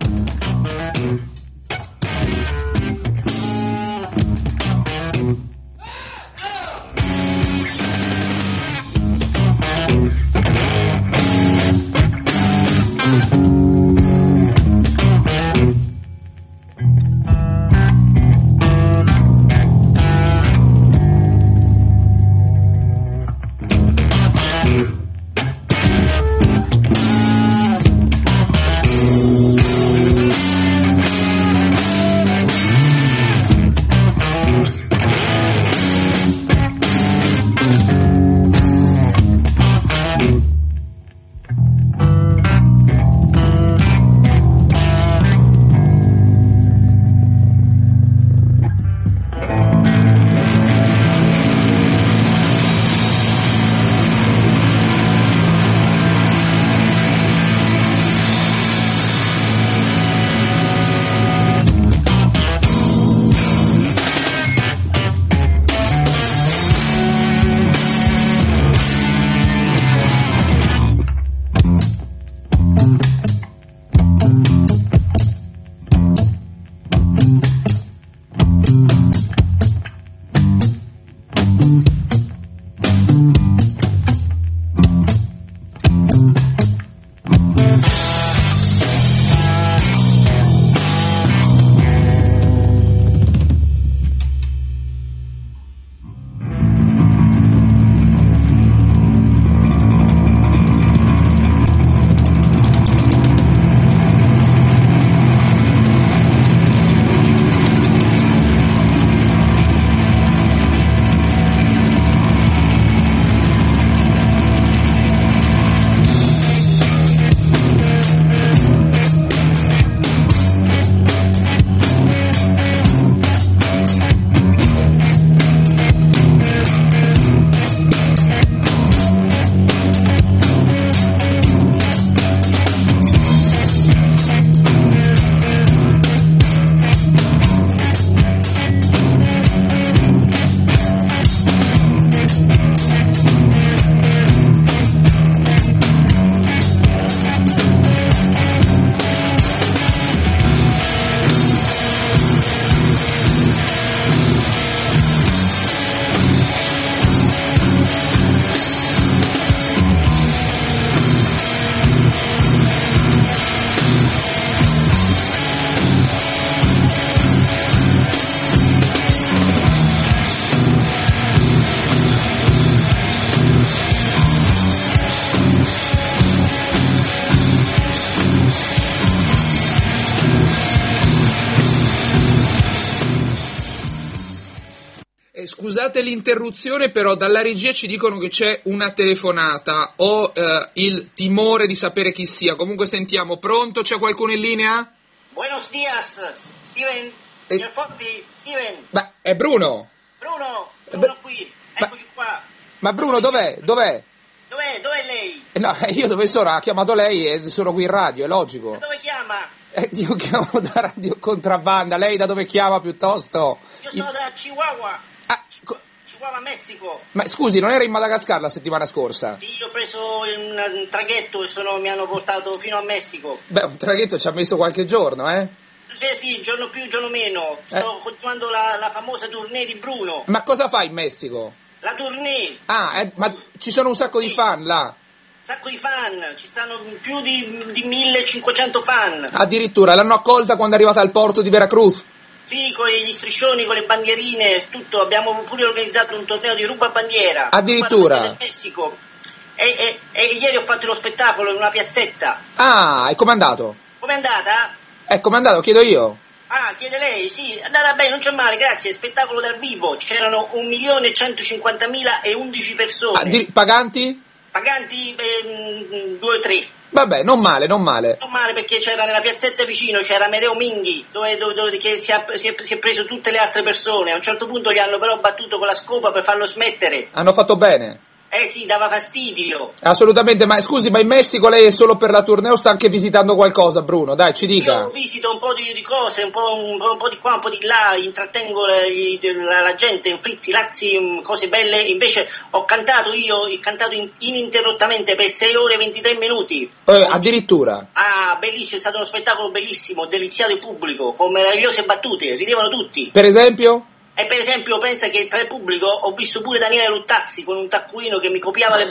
Scusate l'interruzione, però dalla regia ci dicono che c'è una telefonata. Ho eh, il timore di sapere chi sia. Comunque sentiamo. Pronto? C'è qualcuno in linea? Buenos dias, Steven. Eh. Signor Fotti, Steven. Ma è Bruno? Bruno, Bruno qui. Eccoci ma, qua. Ma Bruno dov'è? Dov'è? Dov'è? Dov'è lei? Eh no, io dove sono? Ha chiamato lei e sono qui in radio, è logico. Da dove chiama? Eh, io chiamo da Radio Contrabbanda. Lei da dove chiama piuttosto? Io sono da Chihuahua. Ah, Chihuahua, Messico. Ma scusi, non era in Madagascar la settimana scorsa? Sì, io ho preso un, un traghetto e sono, mi hanno portato fino a Messico. Beh, un traghetto ci ha messo qualche giorno, eh? Sì, sì, giorno più, giorno meno. Sto eh. continuando la, la famosa tournée di Bruno. Ma cosa fa in Messico? La tournée. Ah, eh, ma ci sono un sacco sì. di fan là? Un sacco di fan, ci stanno più di, di millecinquecento fan. Addirittura, l'hanno accolta quando è arrivata al porto di Veracruz? Sì, con gli striscioni, con le bandierine, tutto. Abbiamo pure organizzato un torneo di rubabandiera. Addirittura? Del Messico. E, e, e ieri ho fatto lo spettacolo in una piazzetta. Ah, e com'è andato? com'è andata? Eh, com'è andato? Chiedo io. Ah, chiede lei, sì, è andata bene, non c'è male, grazie, spettacolo dal vivo, c'erano un milione e centocinquantamila e undici persone. Ah, di- paganti? Paganti eh, due o tre. Vabbè, non male, non male. Non male perché c'era nella piazzetta vicino, c'era Amedeo Minghi, dove, dove, dove che si, ha, si, è, si è preso tutte le altre persone. A un certo punto gli hanno però battuto con la scopa per farlo smettere. Hanno fatto bene. Eh sì, dava fastidio. Assolutamente, ma scusi, ma in Messico lei è solo per la tournée o sta anche visitando qualcosa, Bruno? Dai, ci dica. Io visito un po' di, di cose, un po', un, po', un po' di qua, un po' di là, intrattengo la, gli, la, la gente in frizzi, lazzi, cose belle. Invece ho cantato io, ho cantato in, ininterrottamente per sei ore e ventitré minuti. Eh, addirittura. Ah, bellissimo, è stato uno spettacolo bellissimo, deliziato il pubblico, con meravigliose battute, ridevano tutti. Per esempio? E per esempio pensa che tra il pubblico ho visto pure Daniele Luttazzi con un taccuino che mi copiava le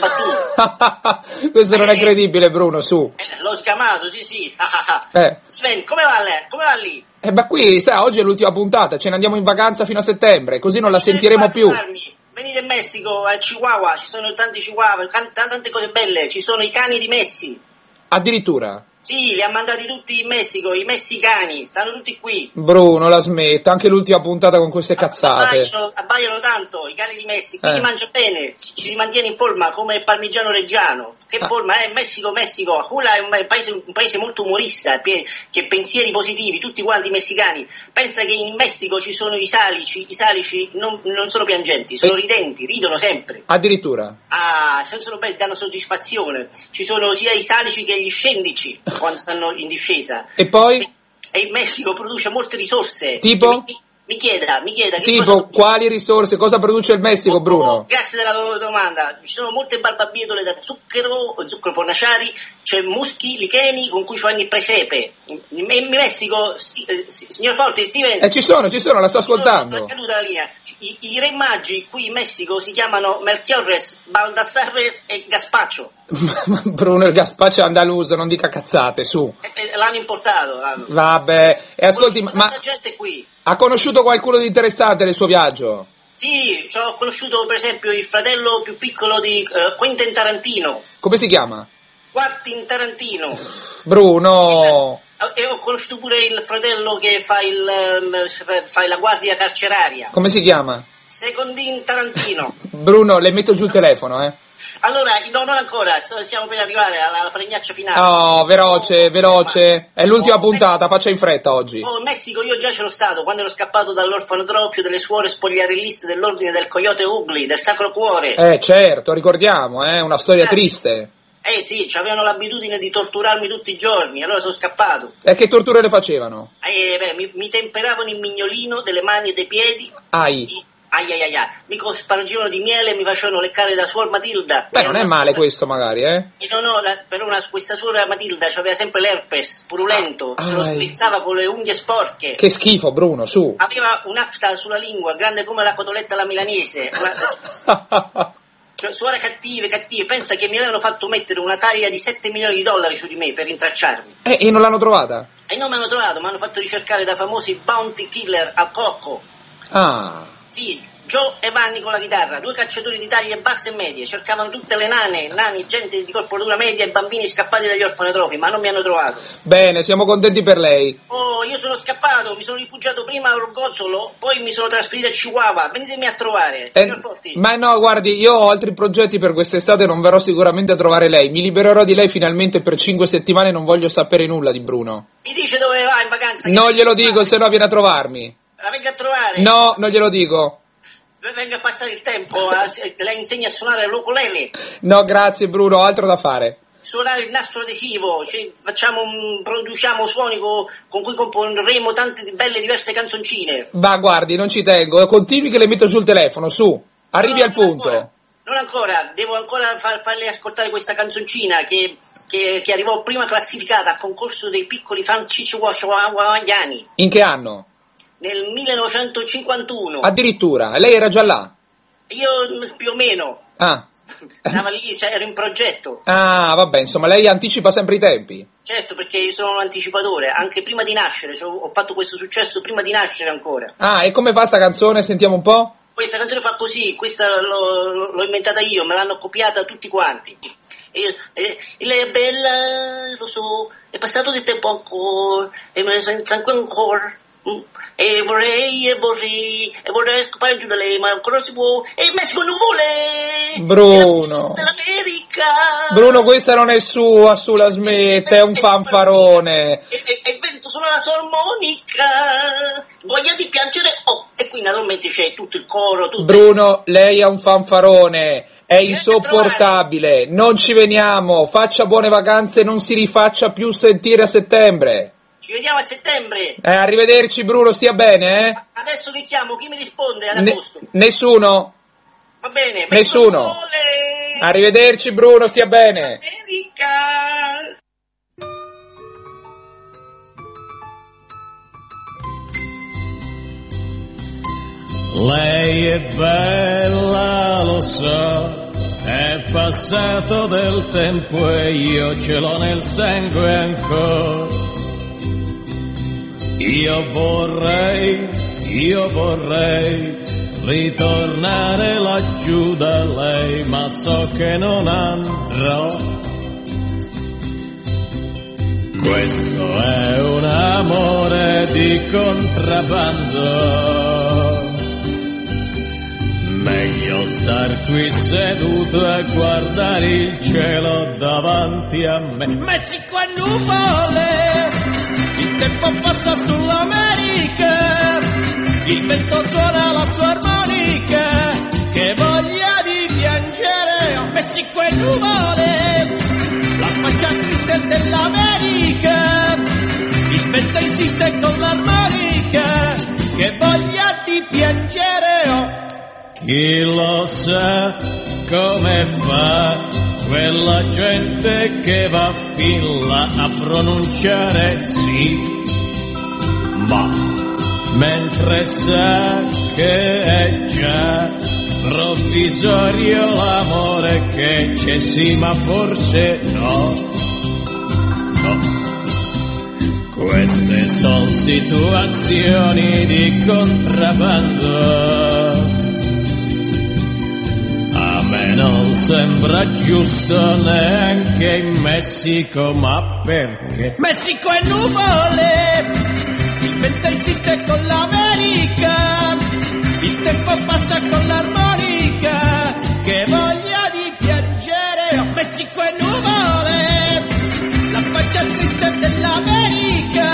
battute. Questo non è credibile, Bruno, su. Eh, l'ho sgamato, sì sì. Eh. Sven, come va lei? Come va lì? Eh, ma qui, sai, oggi è l'ultima puntata, ce ne andiamo in vacanza fino a settembre, così non la sentiremo più. Venite in Messico, a Chihuahua, ci sono tanti Chihuahua, tante cose belle, ci sono i cani di Messi. Addirittura? Sì, li ha mandati tutti in Messico, i messicani, stanno tutti qui. Bruno, la smetta, anche l'ultima puntata con queste cazzate. Abbaiano, abbaiano tanto, i cani di Messico, qui Eh. si mangia bene, ci, ci si mantiene in forma come il parmigiano reggiano. Che Ah. forma è? Messico, Messico, Hula è un paese, un paese molto umorista, pie- che pensieri positivi, tutti quanti messicani. Pensa che in Messico ci sono i salici, i salici non, non sono piangenti, sono Eh. ridenti, ridono sempre. Addirittura. Ah, se sono belli, danno soddisfazione. Ci sono sia i salici che gli scendici quando stanno in discesa. E poi? E il Messico produce molte risorse. Tipo? Mi, mi chieda, mi chieda. che Tipo, cosa- quali risorse, cosa produce il Messico, Bruno? Grazie della tua domanda. Ci sono molte barbabietole da zucchero, zucchero fornaciari, c'è muschi, licheni con cui fanno il presepe. In, in- in Messico, sti- eh, si- signor Forti, Steven... Eh, ci sono, ci sono, la sto ascoltando. È caduta la linea. I, I re magi qui in Messico si chiamano Melchiorres, Baldassarres e Gaspaccio. Bruno, il gazpacho andaluso, non dica cazzate, su. E, e l'hanno importato. L'hanno. Vabbè, e ascolti, ma Tanta gente qui. ha conosciuto qualcuno di interessante nel suo viaggio? Sì, ci ho conosciuto per esempio il fratello più piccolo di eh, Quentin Tarantino, Come si chiama? Quentin Tarantino. Bruno. E ho conosciuto pure il fratello che fa, il, ehm, fa la guardia carceraria, Come si chiama? Secondin Tarantino. Bruno, le metto giù il telefono, eh. Allora, no, non ancora, so- stiamo per arrivare alla, alla fregnaccia finale. Oh, veloce, veloce. È l'ultima Oh, puntata, faccia in fretta oggi. Oh, in Messico io già c'ero stato, quando ero scappato dall'orfanotrofio delle suore spogliarelliste dell'ordine del Coyote Ugly, del Sacro Cuore. Eh, certo, ricordiamo, eh, una storia Grazie. triste. Eh sì, avevano l'abitudine di torturarmi tutti i giorni, allora sono scappato. E che torture le facevano? Eh, beh, mi, mi temperavano il mignolino delle mani e dei piedi. Ai. Ai ai ai ai. Mi spargevano di miele e mi facevano leccare da suor Matilda. Beh, non è Era una male suora- questo magari, eh. Eh, No, no, la- però una, questa suora Matilda aveva sempre l'herpes purulento, Ah, se lo ai. sprizzava con le unghie sporche. Che schifo, Bruno, su. Aveva un'afta sulla lingua, grande come la cotoletta alla milanese. Una- cioè, suore cattive, cattive. Pensa che mi avevano fatto mettere una taglia di sette milioni di dollari su di me per rintracciarmi. Eh, e non l'hanno trovata? E non mi hanno trovato, mi hanno fatto ricercare da famosi bounty killer al cocco. Ah. Sì, Joe e Vanni con la chitarra, due cacciatori di taglie basse e medie, cercavano tutte le nane, nani, gente di corporatura media e bambini scappati dagli orfanotrofi, ma non mi hanno trovato. Bene, siamo contenti per lei. Oh, io sono scappato, mi sono rifugiato prima a Orgozzolo, poi mi sono trasferito a Chihuahua, venitemi a trovare, Eh, signor Forti. ma no, guardi, io ho altri progetti per quest'estate, non verrò sicuramente a trovare lei. Mi libererò di lei finalmente per cinque settimane e non voglio sapere nulla di Bruno. Mi dice dove va in vacanza? che Non la glielo venga a dico, trovare. se no viene a trovarmi. La venga a trovare? No, non glielo dico. Venga a passare il tempo, a- la insegna a suonare l'ukulele. No, grazie Bruno, ho altro da fare. Suonare il nastro adesivo, cioè, facciamo un- produciamo suoni co- con cui comporremo tante di- belle diverse canzoncine. Va, guardi, non ci tengo. Continui che le metto giù il telefono, su. Arrivi No, al non punto. ancora, non ancora, devo ancora far, farle ascoltare questa canzoncina che, che, che arrivò prima classificata al concorso dei piccoli fan cicciuasciuaguagliani In che anno? nel millenovecentocinquantuno. Addirittura, lei era già là. Io mm, più o meno Ah. stavo lì, cioè, ero in progetto. Ah, vabbè, insomma, lei anticipa sempre i tempi. Certo, perché io sono un anticipatore, anche prima di nascere, cioè, ho fatto questo successo prima di nascere ancora. Ah, e come fa sta canzone? Sentiamo un po'. Questa canzone fa così, questa l'ho, l'ho inventata io, me l'hanno copiata tutti quanti. E, e, e lei è bella, lo so, è passato di tempo ancora e me ne sento ancora. E vorrei, e vorrei, e vorrei scappare giù da lei, ma ancora non si può. E il Messico non vuole! Bruno! Dell'America! Bruno, questa non è sua, su la smetta, è un fanfarone. E, e, e il vento suona la sua armonica. Voglia di piangere, oh! E qui naturalmente c'è tutto il coro. Tutto Bruno, lei è un fanfarone. È insopportabile. Non ci veniamo. Faccia buone vacanze e non si rifaccia più sentire a settembre. Ci vediamo a settembre. Eh, arrivederci Bruno, stia bene, eh? Adesso che chiamo, chi mi risponde? Ad Ne- agosto. nessuno. Va bene. Nessuno. Arrivederci Bruno, stia bene. America. Lei è bella, lo so, è passato del tempo e io ce l'ho nel sangue ancora. Io vorrei, io vorrei ritornare laggiù da lei, ma so che non andrò. Questo è un amore di contrabbando. Meglio star qui seduto e guardare il cielo davanti a me. Messico è nuvole, il tempo passa sull'America, il vento suona la sua armonica, che voglia di piangere. Oh, Messico è nuvole, la faccia triste dell'America, il vento insiste con l'armonica, che voglia di piangere. Oh, chi lo sa come fa quella gente che va fin là a pronunciare sì, ma mentre sa che è già provvisorio l'amore che c'è, sì, ma forse no, no. Queste sono situazioni di contrabbando. A me non sembra giusto neanche in Messico, ma perché? Messico è nuvole, il vento insiste con l'America, il tempo passa con l'armonica, che voglia di piangere. Oh, Messico è nuvole, la faccia triste dell'America,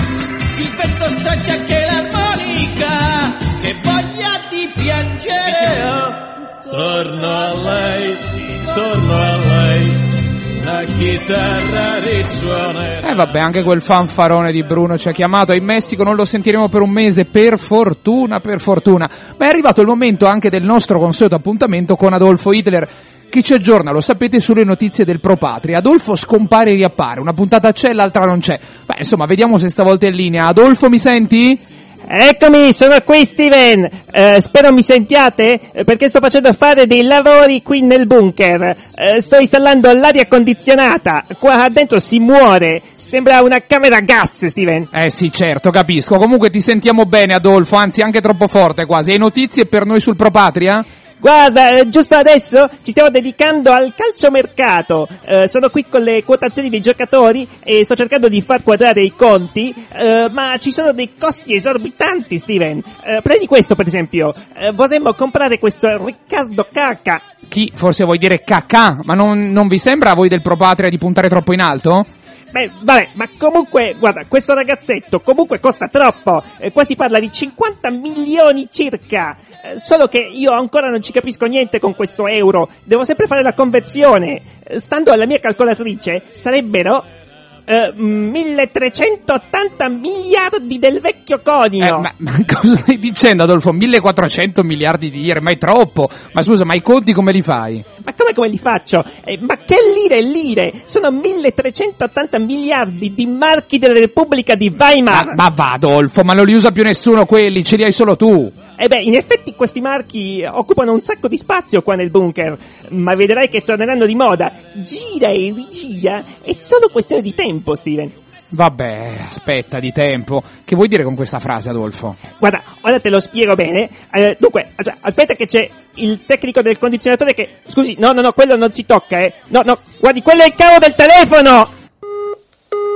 il vento straccia anche l'armonica, che voglia di piangere. Oh, torno a lei, torno a lei, la chitarra risuona. Eh vabbè, anche quel fanfarone di Bruno ci ha chiamato. In Messico non lo sentiremo per un mese, per fortuna, per fortuna. Ma è arrivato il momento anche del nostro consueto appuntamento con Adolfo Hitler, che ci aggiorna, lo sapete, sulle notizie del Pro Patria. Adolfo scompare e riappare, una puntata c'è, l'altra non c'è. Beh, insomma, vediamo se stavolta è in linea. Adolfo, mi senti? Eccomi, sono qui Steven, eh, spero mi sentiate, eh, perché sto facendo fare dei lavori qui nel bunker, eh, sto installando l'aria condizionata, qua dentro si muore, sembra una camera a gas, Steven. Eh sì, certo, capisco, comunque ti sentiamo bene Adolfo, anzi anche troppo forte quasi. Hai notizie per noi sul Pro Patria? Guarda, eh, giusto adesso ci stiamo dedicando al calciomercato, eh, sono qui con le quotazioni dei giocatori e sto cercando di far quadrare i conti, eh, ma ci sono dei costi esorbitanti, Steven. Eh, prendi questo per esempio, eh, vorremmo comprare questo Riccardo Caca. Chi? Forse vuoi dire cacà, ma non, non vi sembra a voi del Pro Patria di puntare troppo in alto? Beh, vabbè, ma comunque, guarda, questo ragazzetto comunque costa troppo, eh, qua si parla di cinquanta milioni circa, eh, solo che io ancora non ci capisco niente con questo euro, devo sempre fare la conversione, eh, stando alla mia calcolatrice sarebbero eh, milletrecentottanta miliardi del vecchio conio. Eh, ma, ma cosa stai dicendo Adolfo? millequattrocento miliardi di lire, ma è troppo, ma scusa, ma i conti come li fai? Ma come come li faccio? Eh, ma che lire e lire? Sono milletrecentottanta miliardi di marchi della Repubblica di Weimar. Ma, ma va Adolfo, ma non li usa più nessuno quelli, ce li hai solo tu. E beh, in effetti questi marchi occupano un sacco di spazio qua nel bunker, ma vedrai che torneranno di moda. Gira e rigira, è solo questione di tempo, Steven. Vabbè, aspetta, di tempo. Che vuoi dire con questa frase, Adolfo? Guarda, ora te lo spiego bene. Eh, dunque, aspetta che c'è il tecnico del condizionatore che... Scusi, no, no, no, quello non si tocca, eh. No, no, guardi, quello è il cavo del telefono!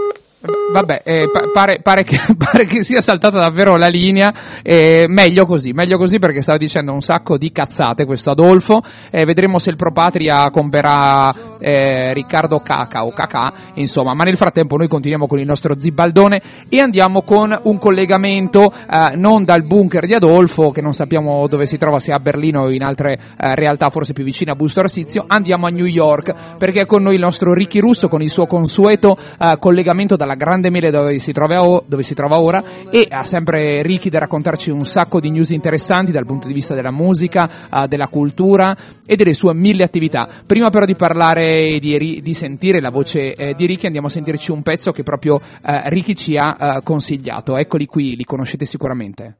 Vabbè, eh, pa- pare, pare, che, pare che sia saltata davvero la linea, eh, meglio così, meglio così perché stava dicendo un sacco di cazzate questo Adolfo, eh, vedremo se il Pro Patria comprerà eh, Riccardo Caca o Cacà, insomma, ma nel frattempo noi continuiamo con il nostro Zibaldone e andiamo con un collegamento eh, non dal bunker di Adolfo, che non sappiamo dove si trova, se a Berlino o in altre eh, realtà forse più vicine a Busto Arsizio, andiamo a New York perché è con noi il nostro Ricky Russo con il suo consueto eh, collegamento dalla grande mele dove si trova, o, dove si trova ora, e ha sempre Ricky da raccontarci un sacco di news interessanti dal punto di vista della musica, uh, della cultura e delle sue mille attività. Prima però di parlare di, di sentire la voce eh, di Ricky, andiamo a sentirci un pezzo che proprio uh, Ricky ci ha uh, consigliato. Eccoli qui, li conoscete sicuramente.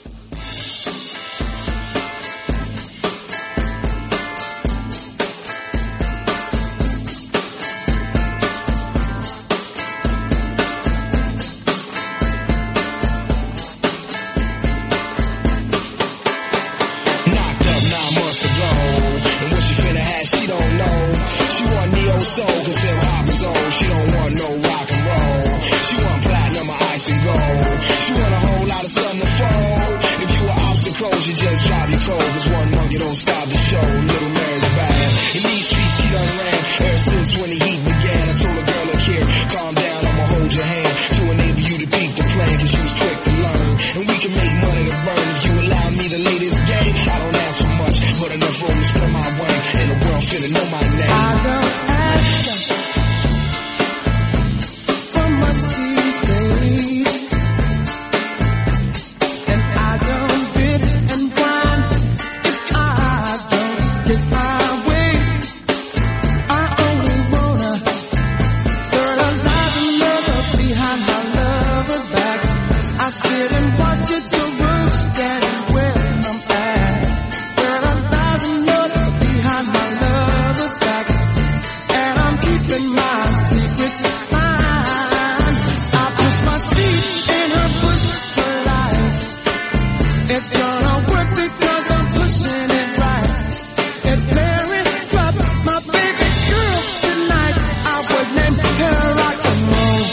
Soul, cause hip hop is old. She don't want no rock and roll. She want platinum or ice and gold. She want a whole lot of sun to fold. If you were obstacles, you just drop your cold. Cause one monkey don't stop the show. Little Mary's bad. In these streets, she done ran ever since when the heat began. I told a girl, look here, calm down, I'ma hold your hand to enable you to beat the plan. Cause you was quick to learn. And we can make money to burn. If you allow me to lay this game, I don't ask for much, but enough room to spread my wing. And the world finna know my name. I don't these days, and I don't bitch and whine if I don't get my way. I only wanna fertilize another behind my lover's back. I sit and watch it, the world standing where I'm at. Fertilize another behind my lover's back, and I'm keeping my secrets. My seat in her bush for life. It's gonna work because I'm pushing it right. If Mary dropped my baby girl tonight, I would name her rock and roll.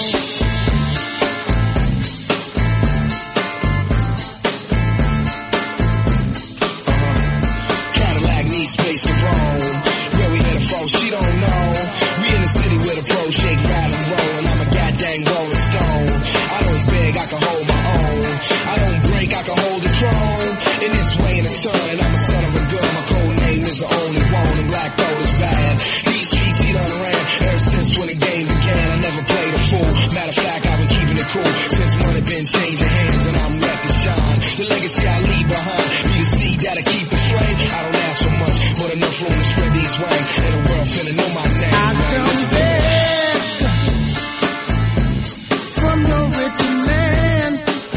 Uh-huh. Cadillac needs space to roam. Where we headed from, she don't know. We in the city with a pro shake, ride and roll, and I'm a goddamn rolling stone. I don't beg, I can hold my own. I don't break, I can hold the chrome. In this way, in a turn, I'm a son of a gun. My code name is the only one, and black gold is bad. These streets, he done ran ever since when the game began. I never played a fool. Matter of fact, I've been keeping it cool since money been changing hands, and I'm left to shine. The legacy I leave behind, be the seed that'll keep the flame. I don't ask for much, but enough room to spread these wings, and the world finna know my name. I don't beg from no rich man,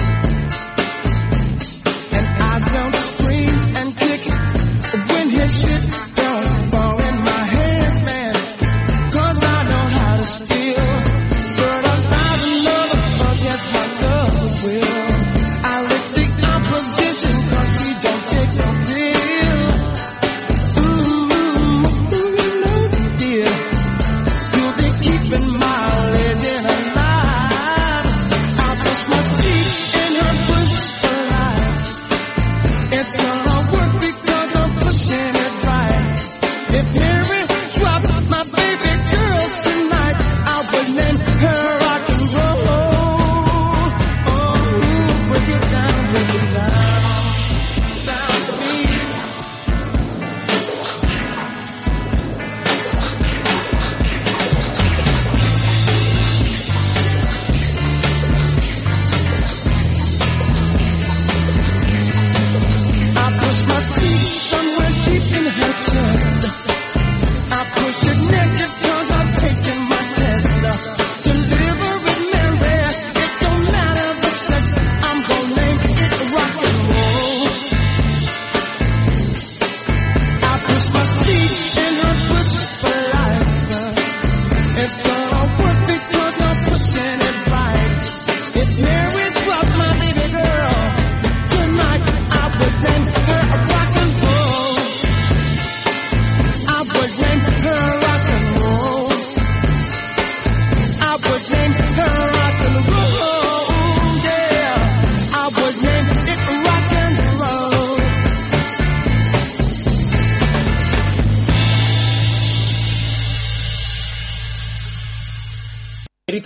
and I don't scream and kick when his shit don't fall in my hands, man. Cause I know how to steal, but I'm not another against my lover's will. I lick the opposition cause she don't take no pill. Ooh, ooh, you know, dear, you'll be keeping my legend alive. I'll push my seat in her bush for life. It's gonna work because I'm pushing it right. If Mary dropped my baby girl tonight, I would name her rock and roll. Oh,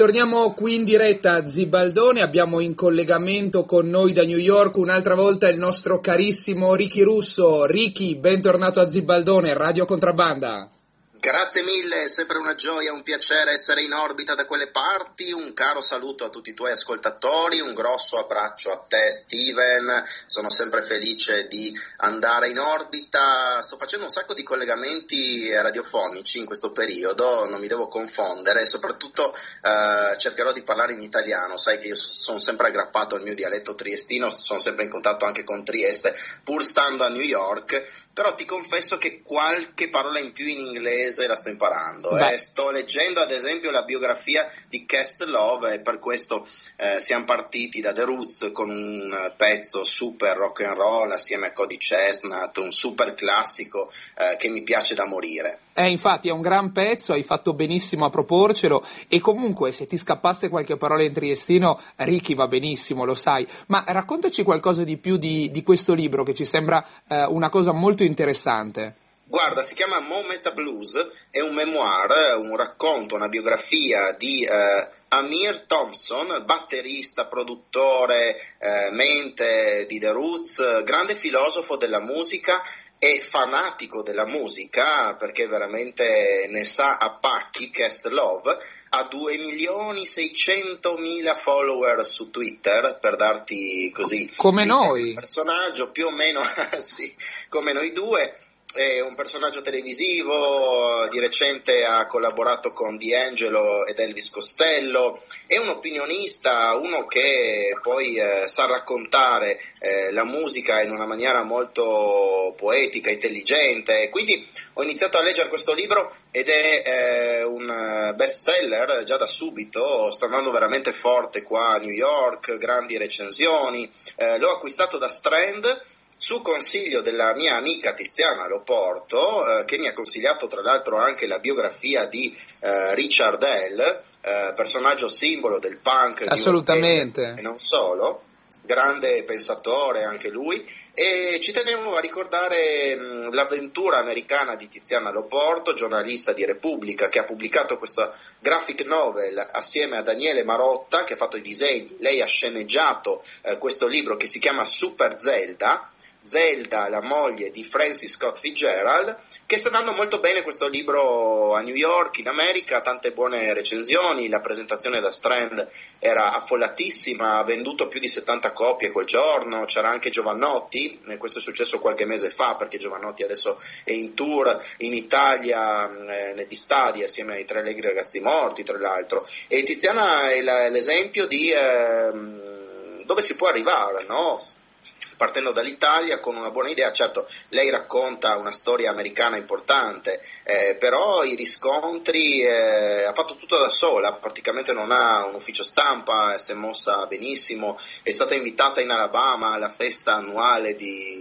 ritorniamo qui in diretta a Zibaldone, abbiamo in collegamento con noi da New York un'altra volta il nostro carissimo Ricky Russo. Ricky, bentornato a Zibaldone, Radio Contrabbanda. Grazie mille, è sempre una gioia, un piacere essere in orbita da quelle parti. Un caro saluto a tutti i tuoi ascoltatori, un grosso abbraccio a te Steven, sono sempre felice di andare in orbita. Sto facendo un sacco di collegamenti radiofonici in questo periodo, non mi devo confondere, e soprattutto eh, cercherò di parlare in italiano. Sai che io sono sempre aggrappato al mio dialetto triestino, sono sempre in contatto anche con Trieste pur stando a New York. Però ti confesso che qualche parola in più in inglese la sto imparando. Eh. Sto leggendo ad esempio la biografia di Questlove e per questo eh, siamo partiti da The Roots con un pezzo super rock and roll assieme a Cody Chestnut, un super classico eh, che mi piace da morire. Eh, infatti è un gran pezzo, hai fatto benissimo a proporcelo e comunque se ti scappasse qualche parola in triestino, Ricky va benissimo, lo sai. Ma raccontaci qualcosa di più di, di questo libro che ci sembra eh, una cosa molto interessante. Guarda, si chiama Momenta Blues, è un memoir, un racconto, una biografia di eh, Amir Thompson, batterista, produttore, eh, mente di The Roots, grande filosofo della musica e fanatico della musica, perché veramente ne sa a pacchi. Questlove ha due milioni seicentomila follower su Twitter, per darti così come noi, un personaggio più o meno sì, come noi due. È un personaggio televisivo, di recente ha collaborato con D'Angelo ed Elvis Costello, è un opinionista, uno che poi eh, sa raccontare eh, la musica in una maniera molto poetica, intelligente. Quindi ho iniziato a leggere questo libro ed è eh, un best seller già da subito, sta andando veramente forte qua a New York, grandi recensioni, eh, l'ho acquistato da Strand su consiglio della mia amica Tiziana Loporto, eh, che mi ha consigliato tra l'altro anche la biografia di eh, Richard Hell, eh, personaggio simbolo del punk assolutamente e non solo, grande pensatore anche lui. E ci tenevo a ricordare mh, l'avventura americana di Tiziana Loporto, giornalista di Repubblica, che ha pubblicato questa graphic novel assieme a Daniele Marotta, che ha fatto i disegni. Lei ha sceneggiato eh, questo libro che si chiama Super Zelda, Zelda, la moglie di Francis Scott Fitzgerald, che sta andando molto bene questo libro a New York, in America, tante buone recensioni, la presentazione da Strand era affollatissima, ha venduto più di settanta copie quel giorno, c'era anche Giovannotti, questo è successo qualche mese fa perché Giovannotti adesso è in tour in Italia, eh, negli stadi assieme ai Tre Allegri Ragazzi Morti tra l'altro, e Tiziana è la, l'esempio di eh, dove si può arrivare, no? Partendo dall'Italia con una buona idea. Certo, lei racconta una storia americana importante, eh, però i riscontri eh, ha fatto tutto da sola, praticamente non ha un ufficio stampa, si è mossa benissimo, è stata invitata in Alabama alla festa annuale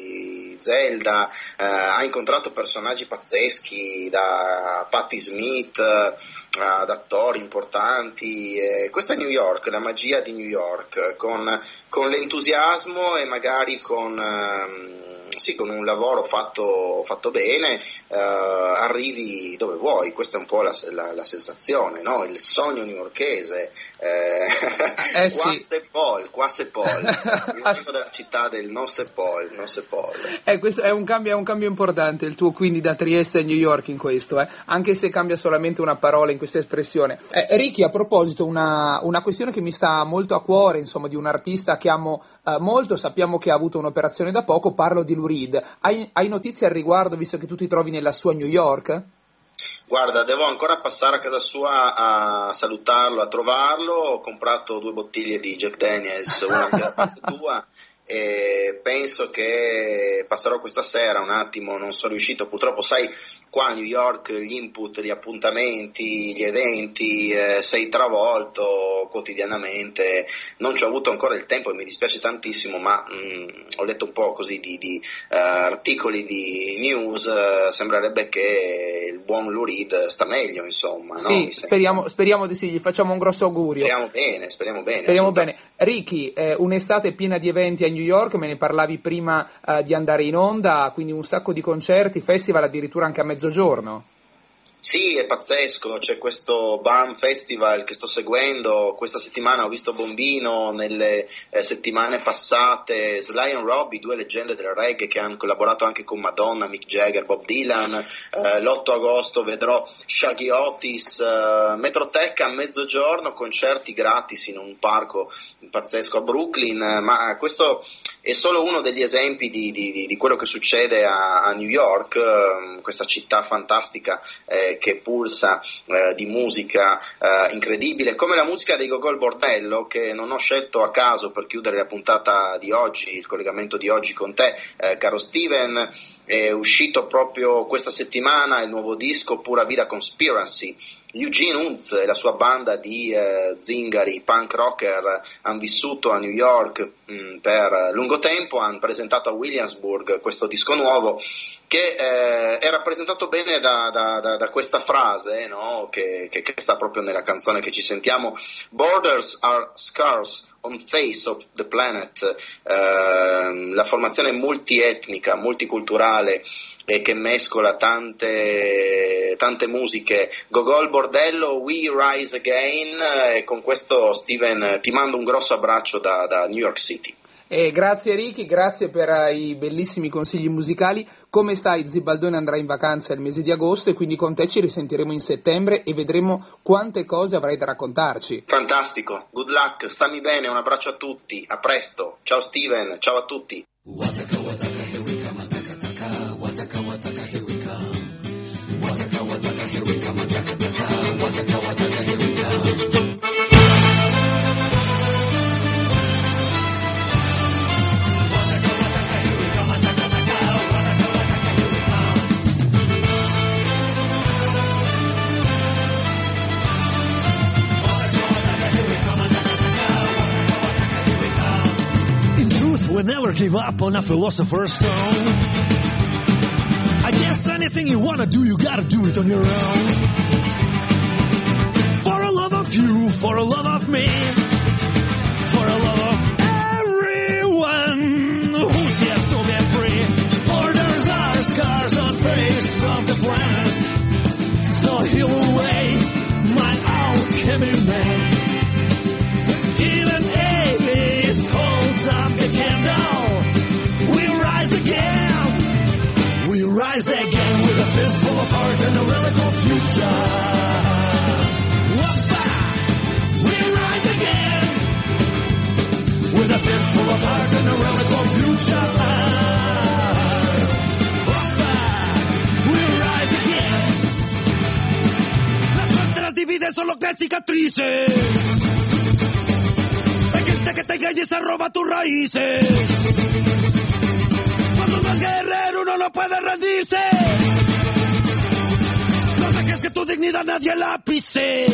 di Zelda, eh, ha incontrato personaggi pazzeschi, da Patti Smith ad attori importanti. Eh, questa è New York, la magia di New York, con, con l'entusiasmo e magari con, ehm, sì, con un lavoro fatto, fatto bene, eh, arrivi dove vuoi. Questa è un po' la, la, la sensazione, no? Il sogno newyorkese. Eh, eh qua sì. c'est Paul, qua c'est Paul, io vengo dalla città del non c'est Paul, non c'est Paul. Eh, questo è un cambio, è un cambio importante il tuo, quindi da Trieste a New York in questo, eh? Anche se cambia solamente una parola in questa espressione. Eh, Ricky, a proposito, una, una questione che mi sta molto a cuore, insomma, di un artista che amo eh, molto, sappiamo che ha avuto un'operazione da poco, parlo di Lou Reed. Hai, hai notizie al riguardo, visto che tu ti trovi nella sua New York? Guarda, devo ancora passare a casa sua a salutarlo, a trovarlo. Ho comprato due bottiglie di Jack Daniels, una da parte tua, e penso che passerò questa sera un attimo. Non sono riuscito, purtroppo, sai, qua a New York gli input, gli appuntamenti, gli eventi, eh, sei travolto quotidianamente, non ci ho avuto ancora il tempo e mi dispiace tantissimo, ma mh, ho letto un po' così di, di uh, articoli di news, uh, sembrerebbe che il buon Lou Reed sta meglio, insomma. Sì, no? speriamo, speriamo di sì, gli facciamo un grosso augurio. Speriamo bene, speriamo bene. Speriamo bene. Ricky, eh, un'estate piena di eventi a New York, me ne parlavi prima eh, di andare in onda, quindi un sacco di concerti, festival, addirittura anche a mezzogiorno. Sì, è pazzesco, c'è questo B A M Festival che sto seguendo, questa settimana ho visto Bombino, nelle eh, settimane passate Sly and Robbie, due leggende del reggae che hanno collaborato anche con Madonna, Mick Jagger, Bob Dylan, eh, l'otto agosto vedrò Shaggy Otis, eh, Metroteca a mezzogiorno, concerti gratis in un parco pazzesco a Brooklyn, ma questo è solo uno degli esempi di, di, di quello che succede a, a New York, eh, questa città fantastica eh, che pulsa eh, di musica eh, incredibile, come la musica dei Gogol Bordello, che non ho scelto a caso per chiudere la puntata di oggi, il collegamento di oggi con te, eh, caro Steven. È uscito proprio questa settimana il nuovo disco Pura Vida Conspiracy. Eugene Unz e la sua banda di eh, zingari punk rocker hanno vissuto a New York mh, per lungo tempo, hanno presentato a Williamsburg questo disco nuovo che eh, è rappresentato bene da, da, da, da questa frase, no? che, che, che sta proprio nella canzone che ci sentiamo: Borders are scars on face of the planet. Eh, la formazione multietnica, multiculturale e che mescola tante, tante musiche. Gogol Bordello, We Rise Again, e con questo Steven ti mando un grosso abbraccio da, da New York City. E grazie Ricky, grazie per i bellissimi consigli musicali. Come sai, Zibaldone andrà in vacanza il mese di agosto e quindi con te ci risentiremo in settembre e vedremo quante cose avrai da raccontarci. Fantastico, good luck, stammi bene, un abbraccio a tutti, a presto, ciao Steven, ciao a tutti. Wataka wataka, here we come, ataka taka. Wataka wataka, here we come. Wataka wataka, here we come, ataka taka. Wataka wataka, here we come. We never give up on a philosopher's stone. I guess anything you wanna do, you gotta do it on your own. For a love of you, for a love of me, for a love of everyone who's yet to be free. Borders are scars on face of the planet, so heal away my alchemy man. Even atheist holds up the candle. We rise again. We rise again with a fistful of heart and a relic of future. Whoopa! We rise again with a fistful of heart and a relic of future. Whoopa! We rise again. La suerte las divide solo que cicatrices. Que te engañes se roba tus raíces. Cuando uno es guerrero uno no puede rendirse. No dejes que tu dignidad nadie la pise.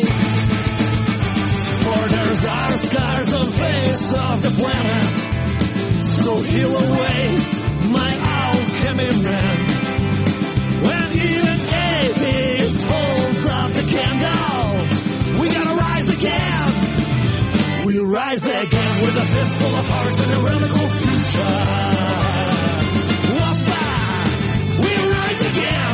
Borders are scars on face of the planet, so heal away my alchemy man. When even atheist holds up the candle, we gotta rise again. We rise again with a fistful of heart and a relic of future. Whoopa! We rise again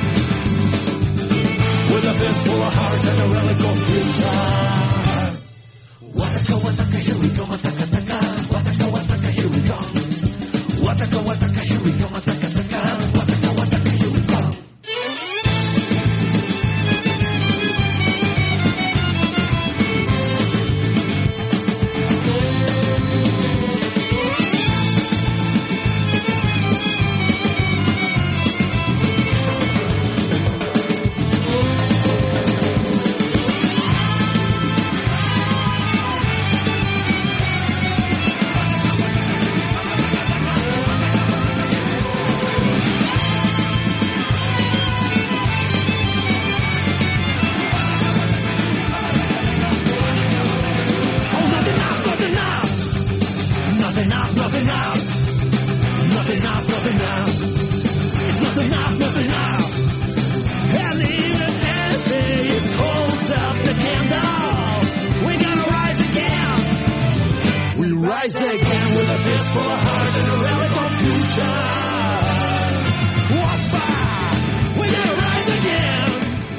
with a fistful of heart and a relic of future. Wataka wataka, here we come, ataka taka. Wataka wataka, here we come. Wataka wataka, here we come, ataka taka. Wataka wataka, here we come.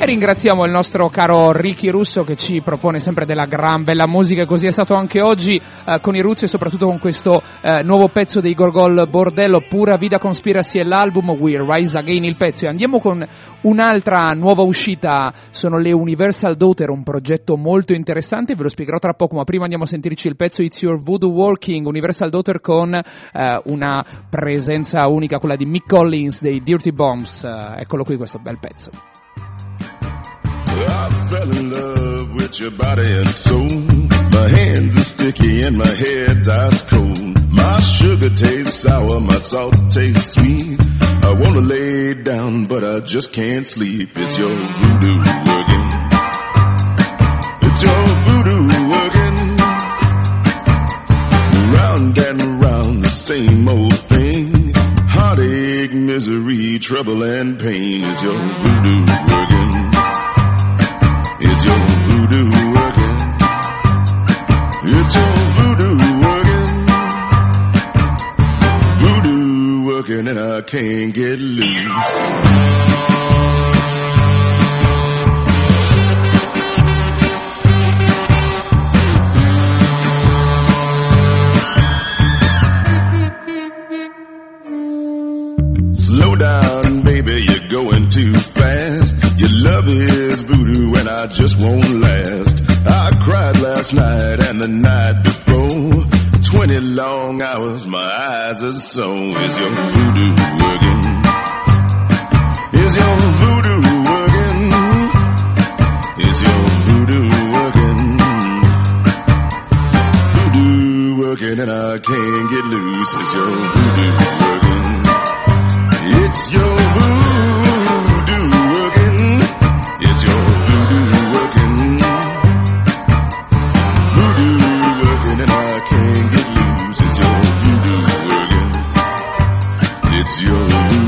E ringraziamo il nostro caro Ricky Russo che ci propone sempre della gran bella musica, così è stato anche oggi eh, con i Ruzzi e soprattutto con questo eh, nuovo pezzo dei Gorgol Bordello, Pura Vida Conspiracy e l'album We Rise Again il pezzo. E andiamo con un'altra nuova uscita, sono le Universal Daughter, un progetto molto interessante, ve lo spiegherò tra poco, ma prima andiamo a sentirci il pezzo It's Your Voodoo Working, Universal Daughter con eh, una presenza unica, quella di Mick Collins dei Dirty Bombs. Eh, eccolo qui questo bel pezzo. I fell in love with your body and soul. My hands are sticky and my head's ice cold. My sugar tastes sour, my salt tastes sweet. I wanna lay down, but I just can't sleep. It's your voodoo working. It's your voodoo working. Round and round the same old thing. Heartache, misery, trouble and pain. Is your voodoo working? It's your voodoo working. It's your voodoo working. Voodoo working and I can't get loose. Slow down, baby, you're going too fast. Your love is voodoo and I just won't last. I cried last night and the night before. Twenty long hours, my eyes are sore. Is your voodoo working? Is your voodoo working? Is your voodoo working? Voodoo working and I can't get loose. Is your voodoo working? It's your voodoo working. It's your voodoo working. Voodoo working and I can't get loose. It's your voodoo working. It's your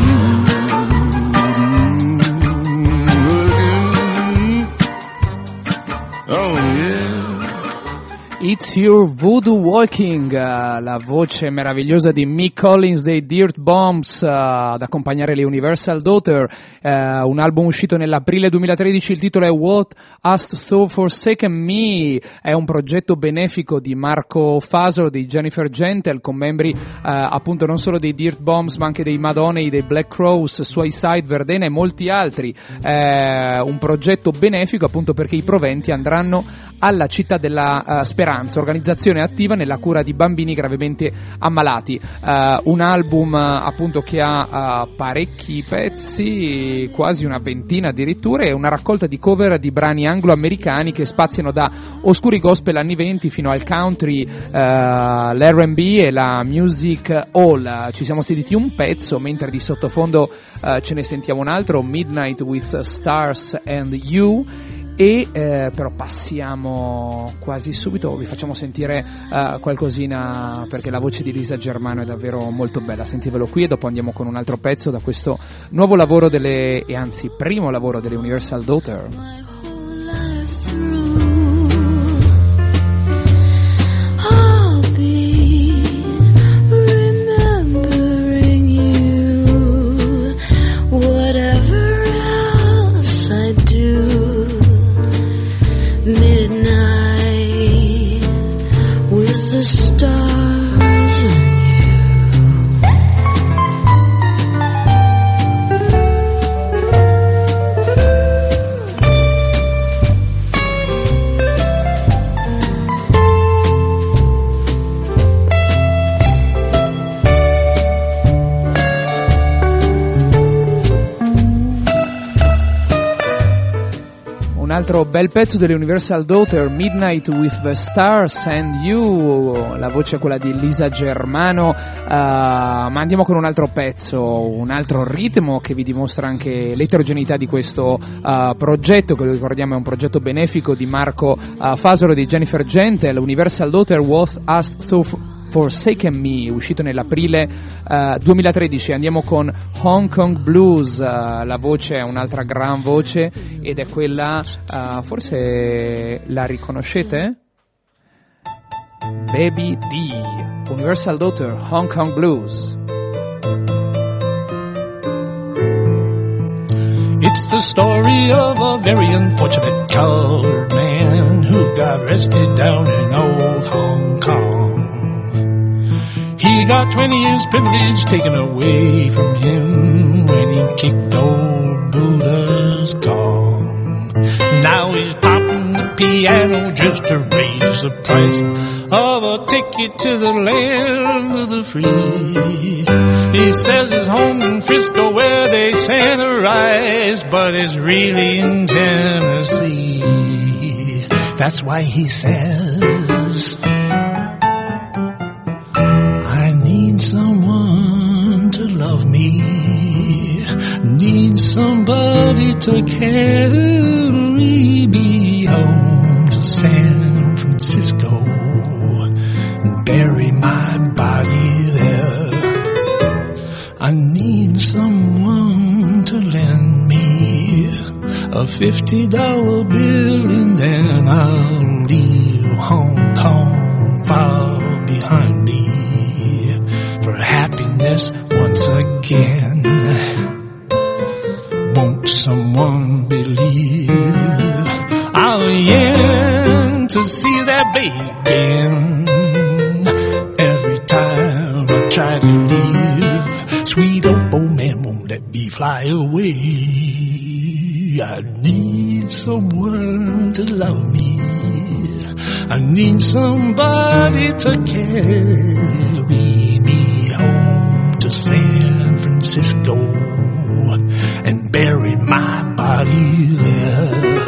voodoo working. Oh yeah. It's Your Voodoo Walking, uh, la voce meravigliosa di Mick Collins dei Dirt Bombs uh, ad accompagnare le Universal Daughter, uh, un album uscito nell'aprile duemilatredici, il titolo è What Hast Thou Forsaken Me, è un progetto benefico di Marco Fasolo, di Jennifer Gentle, con membri uh, appunto non solo dei Dirt Bombs ma anche dei Madonney, dei Black Crows, Suicide, Verdena e molti altri, uh, un progetto benefico appunto perché i proventi andranno alla città della uh, Speranza, organizzazione attiva nella cura di bambini gravemente ammalati. Uh, un album uh, appunto che ha uh, parecchi pezzi, quasi una ventina addirittura, e una raccolta di cover di brani anglo-americani che spaziano da oscuri gospel anni venti fino al country, uh, l'R and B e la music hall. Ci siamo sentiti un pezzo, mentre di sottofondo uh, ce ne sentiamo un altro, Midnight with Stars and You. E eh, però passiamo quasi subito, vi facciamo sentire uh, qualcosina perché la voce di Lisa Germano è davvero molto bella, sentivelo qui e dopo andiamo con un altro pezzo da questo nuovo lavoro delle, e anzi primo lavoro delle Universal Daughter. Midnight with the stars and Un altro bel pezzo delle Universal Daughter, Midnight with the Stars and You, la voce è quella di Lisa Germano, uh, ma andiamo con un altro pezzo, un altro ritmo che vi dimostra anche l'eterogeneità di questo uh, progetto, che lo ricordiamo è un progetto benefico di Marco uh, Fasolo e di Jennifer Gentle, Universal Daughter What Hast Thou Forsaken Me, uscito nell'aprile uh, duemilatredici. Andiamo con Hong Kong Blues, uh, la voce è un'altra gran voce ed è quella, uh, forse la riconoscete? Baby D, Universal Daughter, Hong Kong Blues. It's It's the story of a very unfortunate colored man who got arrested down in old Hong Kong. He got twenty years privilege taken away from him when he kicked old Buddha's gong. Now he's popping the piano just to raise the price of a ticket to the land of the free. He says he's home in Frisco where they Santa-rise, but it's really in Tennessee. That's why he says, I need someone to love me, need somebody to carry me home to San Francisco and bury my body there. I need someone to lend me a fifty dollar bill and then I'll leave Hong Kong far behind me for happiness once again. Won't someone believe I'll yearn to see that baby again every time I try to leave. Sweet old, old man won't let me fly away. I need someone to love me. I need somebody to carry me home to San Francisco and bury my body there.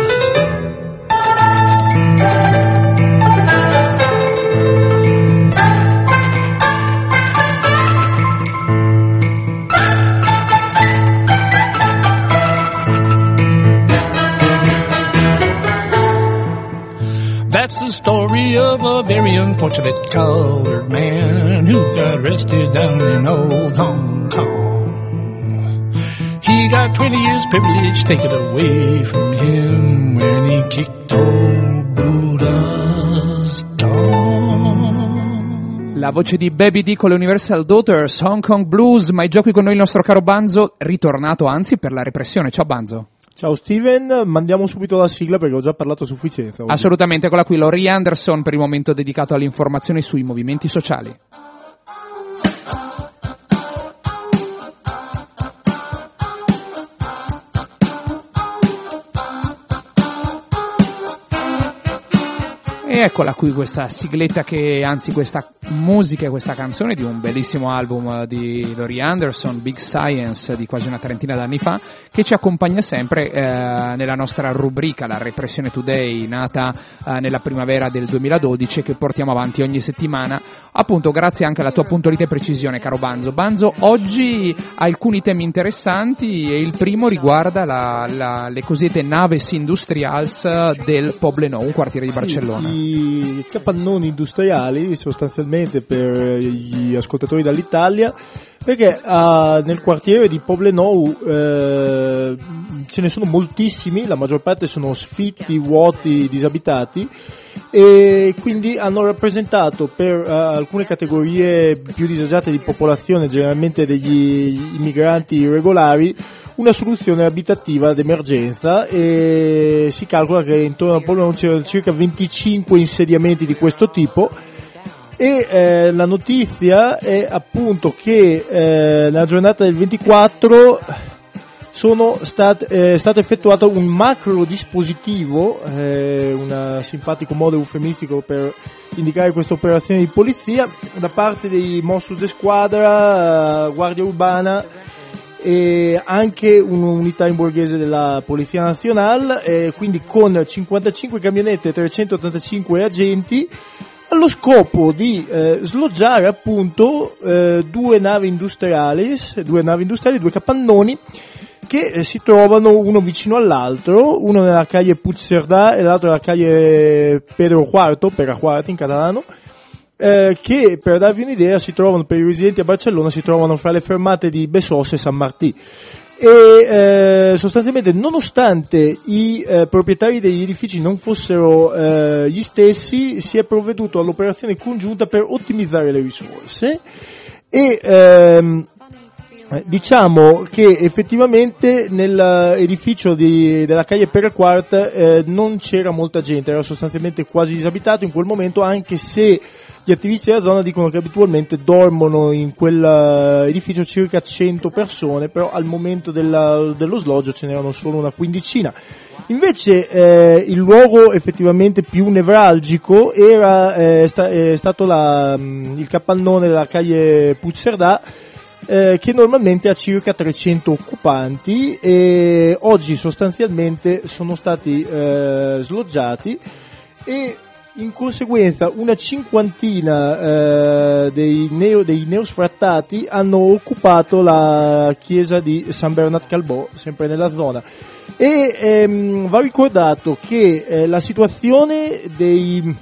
That's the story of a very unfortunate colored man who got arrested down in old Hong Kong. He got twenty years privilege taken away from him when he kicked old Buddha's tongue. La voce di Baby D con le Universal Daughters, Hong Kong Blues, ma è già qui con noi il nostro caro Banzo, ritornato anzi per la repressione. Ciao Banzo. Ciao Steven, mandiamo subito la sigla perché ho già parlato a sufficienza. Oggi. Assolutamente, eccola qui, Laurie Anderson per il momento dedicato alle informazioni sui movimenti sociali. E eccola qui questa sigletta che, anzi questa musica, questa canzone di un bellissimo album di Laurie Anderson, Big Science, di quasi una trentina d'anni fa, che ci accompagna sempre eh, nella nostra rubrica La Repressione Today, nata eh, nella primavera del duemiladodici, che portiamo avanti ogni settimana, appunto grazie anche alla tua puntualità e precisione, caro Banzo. Banzo, oggi alcuni temi interessanti e il primo riguarda la, la, le cosiddette naves industrials del Poblenou, un quartiere di Barcellona. Sì, i capannoni industriali sostanzialmente per gli ascoltatori dall'Italia, perché uh, nel quartiere di Poblenou eh, ce ne sono moltissimi, la maggior parte sono sfitti, vuoti, disabitati, e quindi hanno rappresentato per uh, alcune categorie più disagiate di popolazione, generalmente degli immigranti irregolari, una soluzione abitativa d'emergenza, e si calcola che intorno a Poblenou c'erano circa venticinque insediamenti di questo tipo. E eh, la notizia è appunto che eh, nella giornata del ventiquattro sono stat, eh, è stato effettuato un macro dispositivo, eh, un simpatico modo eufemistico per indicare questa operazione di polizia, da parte dei Mossos de Squadra, Guardia Urbana e anche un'unità in borghese della Polizia Nazionale, eh, quindi con cinquantacinque camionette e trecentottantacinque agenti, allo scopo di eh, sloggiare appunto eh, due navi industriali, due navi industriali, due capannoni che eh, si trovano uno vicino all'altro, uno nella calle Puigcerdà e l'altro nella calle Pedro Quarto, Pera Quarto in catalano, eh, che per darvi un'idea si trovano, per i residenti a Barcellona, si trovano fra le fermate di Besòs e San Martí. E eh, sostanzialmente, nonostante i eh, proprietari degli edifici non fossero eh, gli stessi, si è provveduto all'operazione congiunta per ottimizzare le risorse e ehm, Eh, diciamo che effettivamente nell'edificio di, della Calle Perequart eh, non c'era molta gente, era sostanzialmente quasi disabitato in quel momento, anche se gli attivisti della zona dicono che abitualmente dormono in quell'edificio circa cento persone, però al momento della, dello sloggio ce n'erano solo una quindicina. Invece eh, il luogo effettivamente più nevralgico era eh, sta, è stato la, mh, il capannone della Calle Puigcerdà, Eh, che normalmente ha circa trecento occupanti e oggi sostanzialmente sono stati eh, sloggiati e in conseguenza una cinquantina eh, dei, neo, dei neosfrattati hanno occupato la chiesa di San Bernat Calbò, sempre nella zona. E ehm, va ricordato che eh, la situazione dei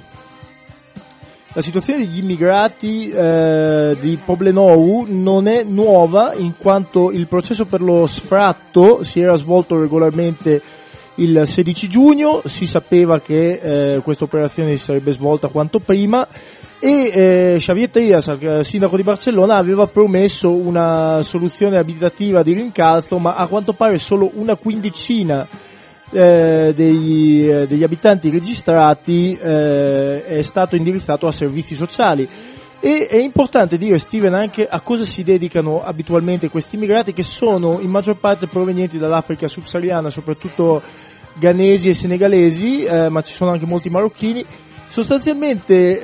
La situazione degli immigrati eh, di Poblenou non è nuova, in quanto il processo per lo sfratto si era svolto regolarmente il sedici giugno, si sapeva che eh, questa operazione si sarebbe svolta quanto prima e eh, Xavier Trias, il sindaco di Barcellona, aveva promesso una soluzione abitativa di rincalzo, ma a quanto pare solo una quindicina Eh, degli, eh, degli abitanti registrati eh, è stato indirizzato a servizi sociali. E è importante dire, Steven, anche a cosa si dedicano abitualmente questi immigrati, che sono in maggior parte provenienti dall'Africa subsahariana, soprattutto ghanesi e senegalesi, eh, ma ci sono anche molti marocchini. Sostanzialmente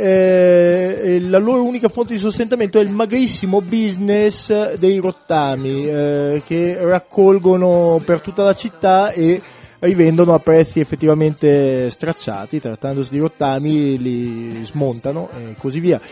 eh, la loro unica fonte di sostentamento è il magrissimo business dei rottami eh, che raccolgono per tutta la città e rivendono a prezzi effettivamente stracciati. Trattandosi di rottami li smontano e così via.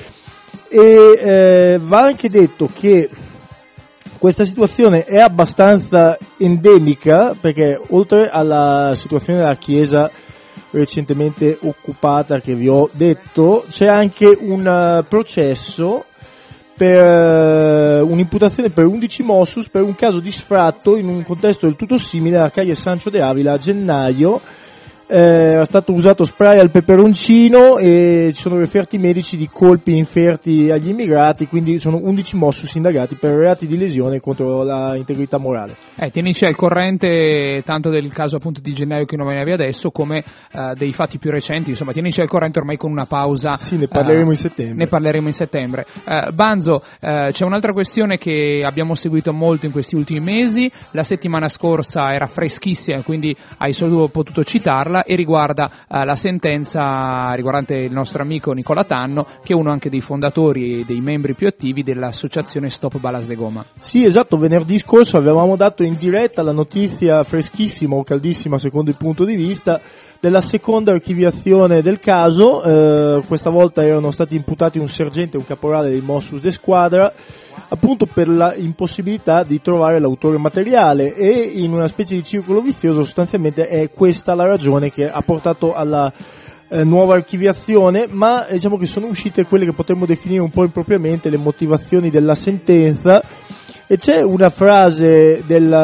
E eh, va anche detto che questa situazione è abbastanza endemica, perché oltre alla situazione della chiesa recentemente occupata che vi ho detto, c'è anche un processo per uh, un'imputazione per undici mossus per un caso di sfratto in un contesto del tutto simile alla Calle Sancho de Avila a gennaio. Eh, era stato usato spray al peperoncino e ci sono referti medici di colpi inferti agli immigrati, quindi sono undici mossus indagati per reati di lesione contro la integrità morale. Eh, tienici al corrente tanto del caso appunto di gennaio che nominavi adesso, come uh, dei fatti più recenti, insomma tienici al corrente ormai con una pausa. Sì, ne parleremo uh, in settembre. Ne parleremo in settembre. Uh, Banzo, uh, c'è un'altra questione che abbiamo seguito molto in questi ultimi mesi, la settimana scorsa era freschissima, quindi hai solo potuto citarla, e riguarda uh, la sentenza riguardante il nostro amico Nicola Tanno, che è uno anche dei fondatori e dei membri più attivi dell'associazione Stop Balas de Goma. Sì, esatto, venerdì scorso avevamo dato in diretta la notizia freschissima o caldissima secondo il punto di vista della seconda archiviazione del caso. Eh, questa volta erano stati imputati un sergente e un caporale dei Mossos de Squadra, appunto per la impossibilità di trovare l'autore materiale, e in una specie di circolo vizioso sostanzialmente è questa la ragione che ha portato alla eh, nuova archiviazione, ma diciamo che sono uscite quelle che potremmo definire un po' impropriamente le motivazioni della sentenza. E c'è una frase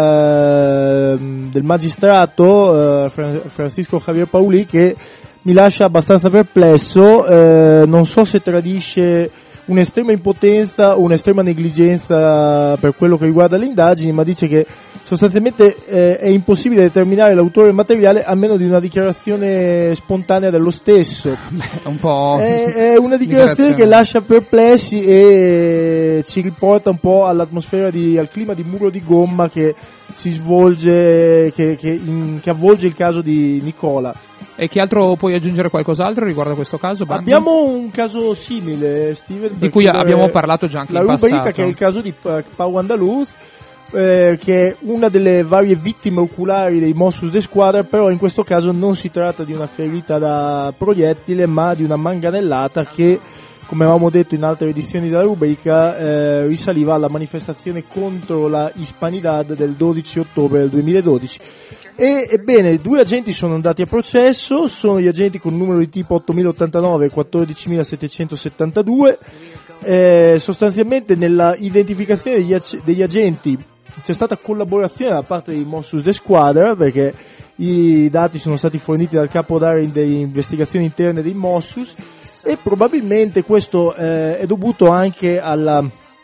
del, del magistrato eh, Francisco Javier Pauli che mi lascia abbastanza perplesso. Eh, non so se tradisce un'estrema impotenza o un'estrema negligenza per quello che riguarda le indagini, ma dice che sostanzialmente eh, è impossibile determinare l'autore materiale a meno di una dichiarazione spontanea dello stesso. Un po' è, è una dichiarazione che lascia perplessi e ci riporta un po' all'atmosfera di, al clima di muro di gomma che si svolge, che, che, in, che avvolge il caso di Nicola. E che altro puoi aggiungere, qualcos'altro riguardo a questo caso, Banzo? Abbiamo un caso simile, Steven, di cui abbiamo parlato già anche in passato. La rubrica che è il caso di Pau Andaluz, eh, che è una delle varie vittime oculari dei Mossos de Squadra, però in questo caso non si tratta di una ferita da proiettile, ma di una manganellata che, come avevamo detto in altre edizioni della rubrica, eh, risaliva alla manifestazione contro la Hispanidad del dodici ottobre del duemiladodici. E ebbene, due agenti sono andati a processo, sono gli agenti con numero di tipo ottomila ottantanove e quattordicimilasettecentosettantadue. Eh, sostanzialmente nella identificazione degli, ag- degli agenti c'è stata collaborazione da parte dei Mossos de Squadra, perché i dati sono stati forniti dal capo d'area delle investigazioni interne dei Mossos, e probabilmente questo eh, è dovuto anche alla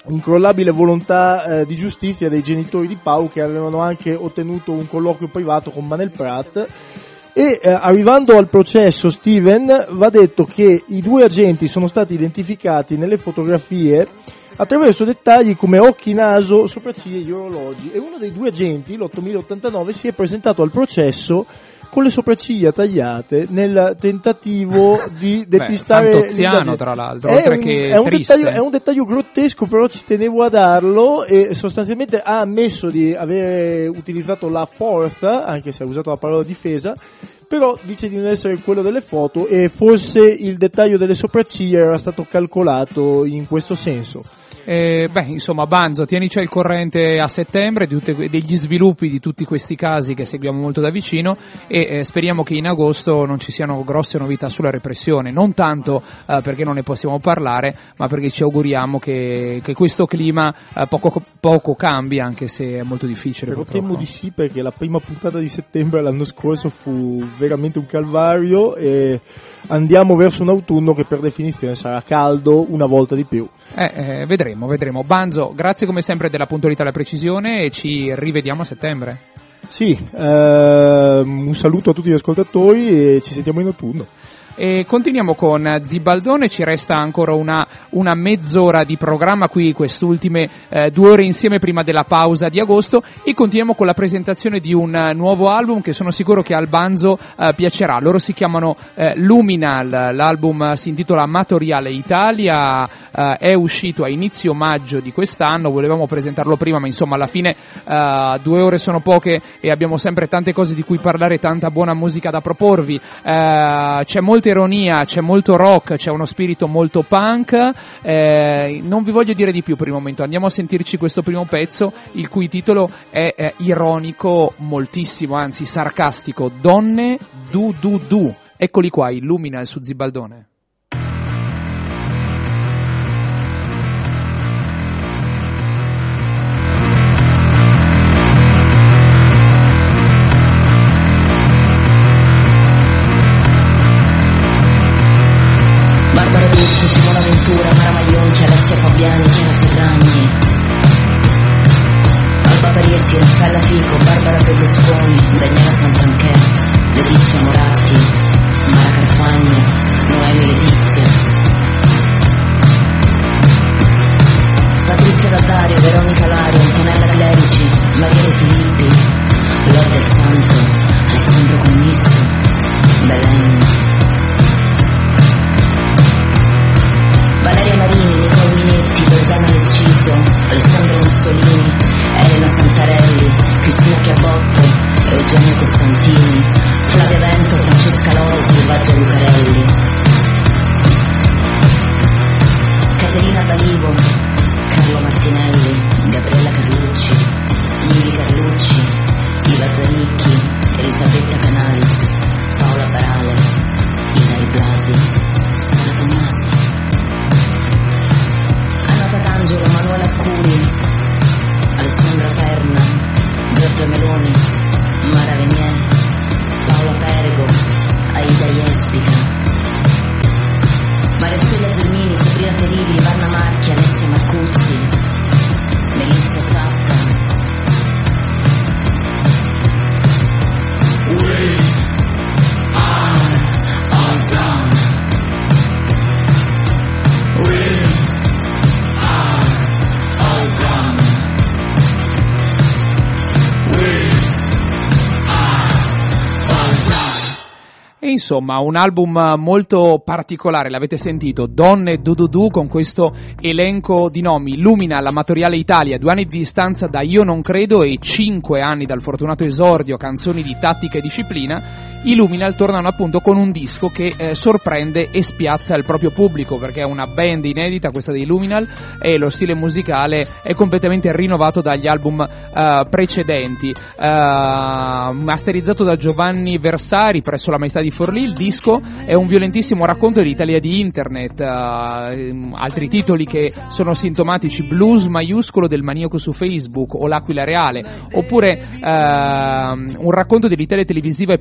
incrollabile volontà eh, di giustizia dei genitori di Pau, che avevano anche ottenuto un colloquio privato con Manel Prat. E eh, arrivando al processo, Steven, va detto che i due agenti sono stati identificati nelle fotografie attraverso dettagli come occhi, naso, sopracciglia e orologi, e uno dei due agenti, l'ottomila ottantanove, si è presentato al processo con le sopracciglia tagliate nel tentativo di depistare. Beh, Fantozziano, l'indagine. tra l'altro, è oltre un, che è un triste. dettaglio, è un dettaglio grottesco, però ci tenevo a darlo, e sostanzialmente ha ammesso di aver utilizzato la forza, anche se ha usato la parola difesa, però dice di non essere quello delle foto, e forse il dettaglio delle sopracciglia era stato calcolato in questo senso. Eh, beh, insomma, Banzo, tienici al corrente a settembre di tutte, degli sviluppi di tutti questi casi che seguiamo molto da vicino, e eh, speriamo che in agosto non ci siano grosse novità sulla repressione, non tanto eh, perché non ne possiamo parlare, ma perché ci auguriamo che, che questo clima eh, poco, poco cambi, anche se è molto difficile. Però purtroppo. temo di sì, perché la prima puntata di settembre l'anno scorso fu veramente un calvario, e andiamo verso un autunno che per definizione sarà caldo una volta di più. Eh, eh, vedremo, vedremo. Banzo, grazie come sempre della puntualità e la precisione, e ci rivediamo a settembre. Sì, ehm, un saluto a tutti gli ascoltatori e ci sentiamo in autunno. E continuiamo con Zibaldone, ci resta ancora una, una mezz'ora di programma qui, quest'ultime eh, due ore insieme prima della pausa di agosto, e continuiamo con la presentazione di un uh, nuovo album che sono sicuro che al Banzo uh, piacerà. Loro si chiamano uh, Luminal, l'album uh, si intitola Amatoriale Italia, uh, è uscito a inizio maggio di quest'anno, volevamo presentarlo prima, ma insomma alla fine uh, due ore sono poche e abbiamo sempre tante cose di cui parlare, tanta buona musica da proporvi, uh, c'è molta ironia, c'è molto rock, c'è uno spirito molto punk, eh, non vi voglio dire di più per il momento, andiamo a sentirci questo primo pezzo, il cui titolo è eh, ironico moltissimo, anzi sarcastico, Donne du du du. Eccoli qua, Illumina su Zibaldone. Barbara D'Urso, Simona Ventura, Mara Maglionchi, Alessia Fabiani, Chiara Ferragni, Alba Parietti, Raffaella Fico, Barbara Berlusconi, Daniela Santanchè, Letizia Moratti, Mara Carfagni, Noemi Letizia, Patrizia Daddario, Veronica Lario, Antonella Clerici, Maria De Filippi, Lord del Santo, Alessandro Commisso, Belen, Valeria Marini, Nicole Minetti, Loredana Deciso, Alessandro Mussolini, Elena Santarelli, Cristina Chiabotto, Eugenio Costantini, Flavia Vento, Francesca Loro, Silvaggio Lucarelli, Caterina Balivo, Carlo Martinelli, Gabriella Carlucci, Mili Carlucci, Iva Zanicchi, Elisabetta Canalis, Paola Barale, Ilari Blasi, Sara Tommasi, Angelo, Manuela Curi, Alessandra Perna, Giorgia Meloni, Mara Venier, Paola Perego, Aida Jespica, Maria Stella Gelmini, Sabrina Ferilli, Vanna Marchi, Alessia Marcuzzi, Melissa Satta. We are all done. We E insomma un album molto particolare, l'avete sentito, Donne du du du, con questo elenco di nomi: Lumina, l'Amatoriale Italia, due anni di distanza da Io non credo e cinque anni dal fortunato esordio, Canzoni di tattica e disciplina. I Luminal tornano appunto con un disco che eh, sorprende e spiazza il proprio pubblico, perché è una band inedita questa dei Luminal e lo stile musicale è completamente rinnovato dagli album uh, precedenti. Uh, masterizzato da Giovanni Versari presso la Maestà di Forlì, il disco è un violentissimo racconto dell'Italia di internet. Uh, altri titoli che sono sintomatici: Blues maiuscolo del maniaco su Facebook o L'Aquila Reale, oppure uh, un racconto dell'Italia televisiva e post televisiva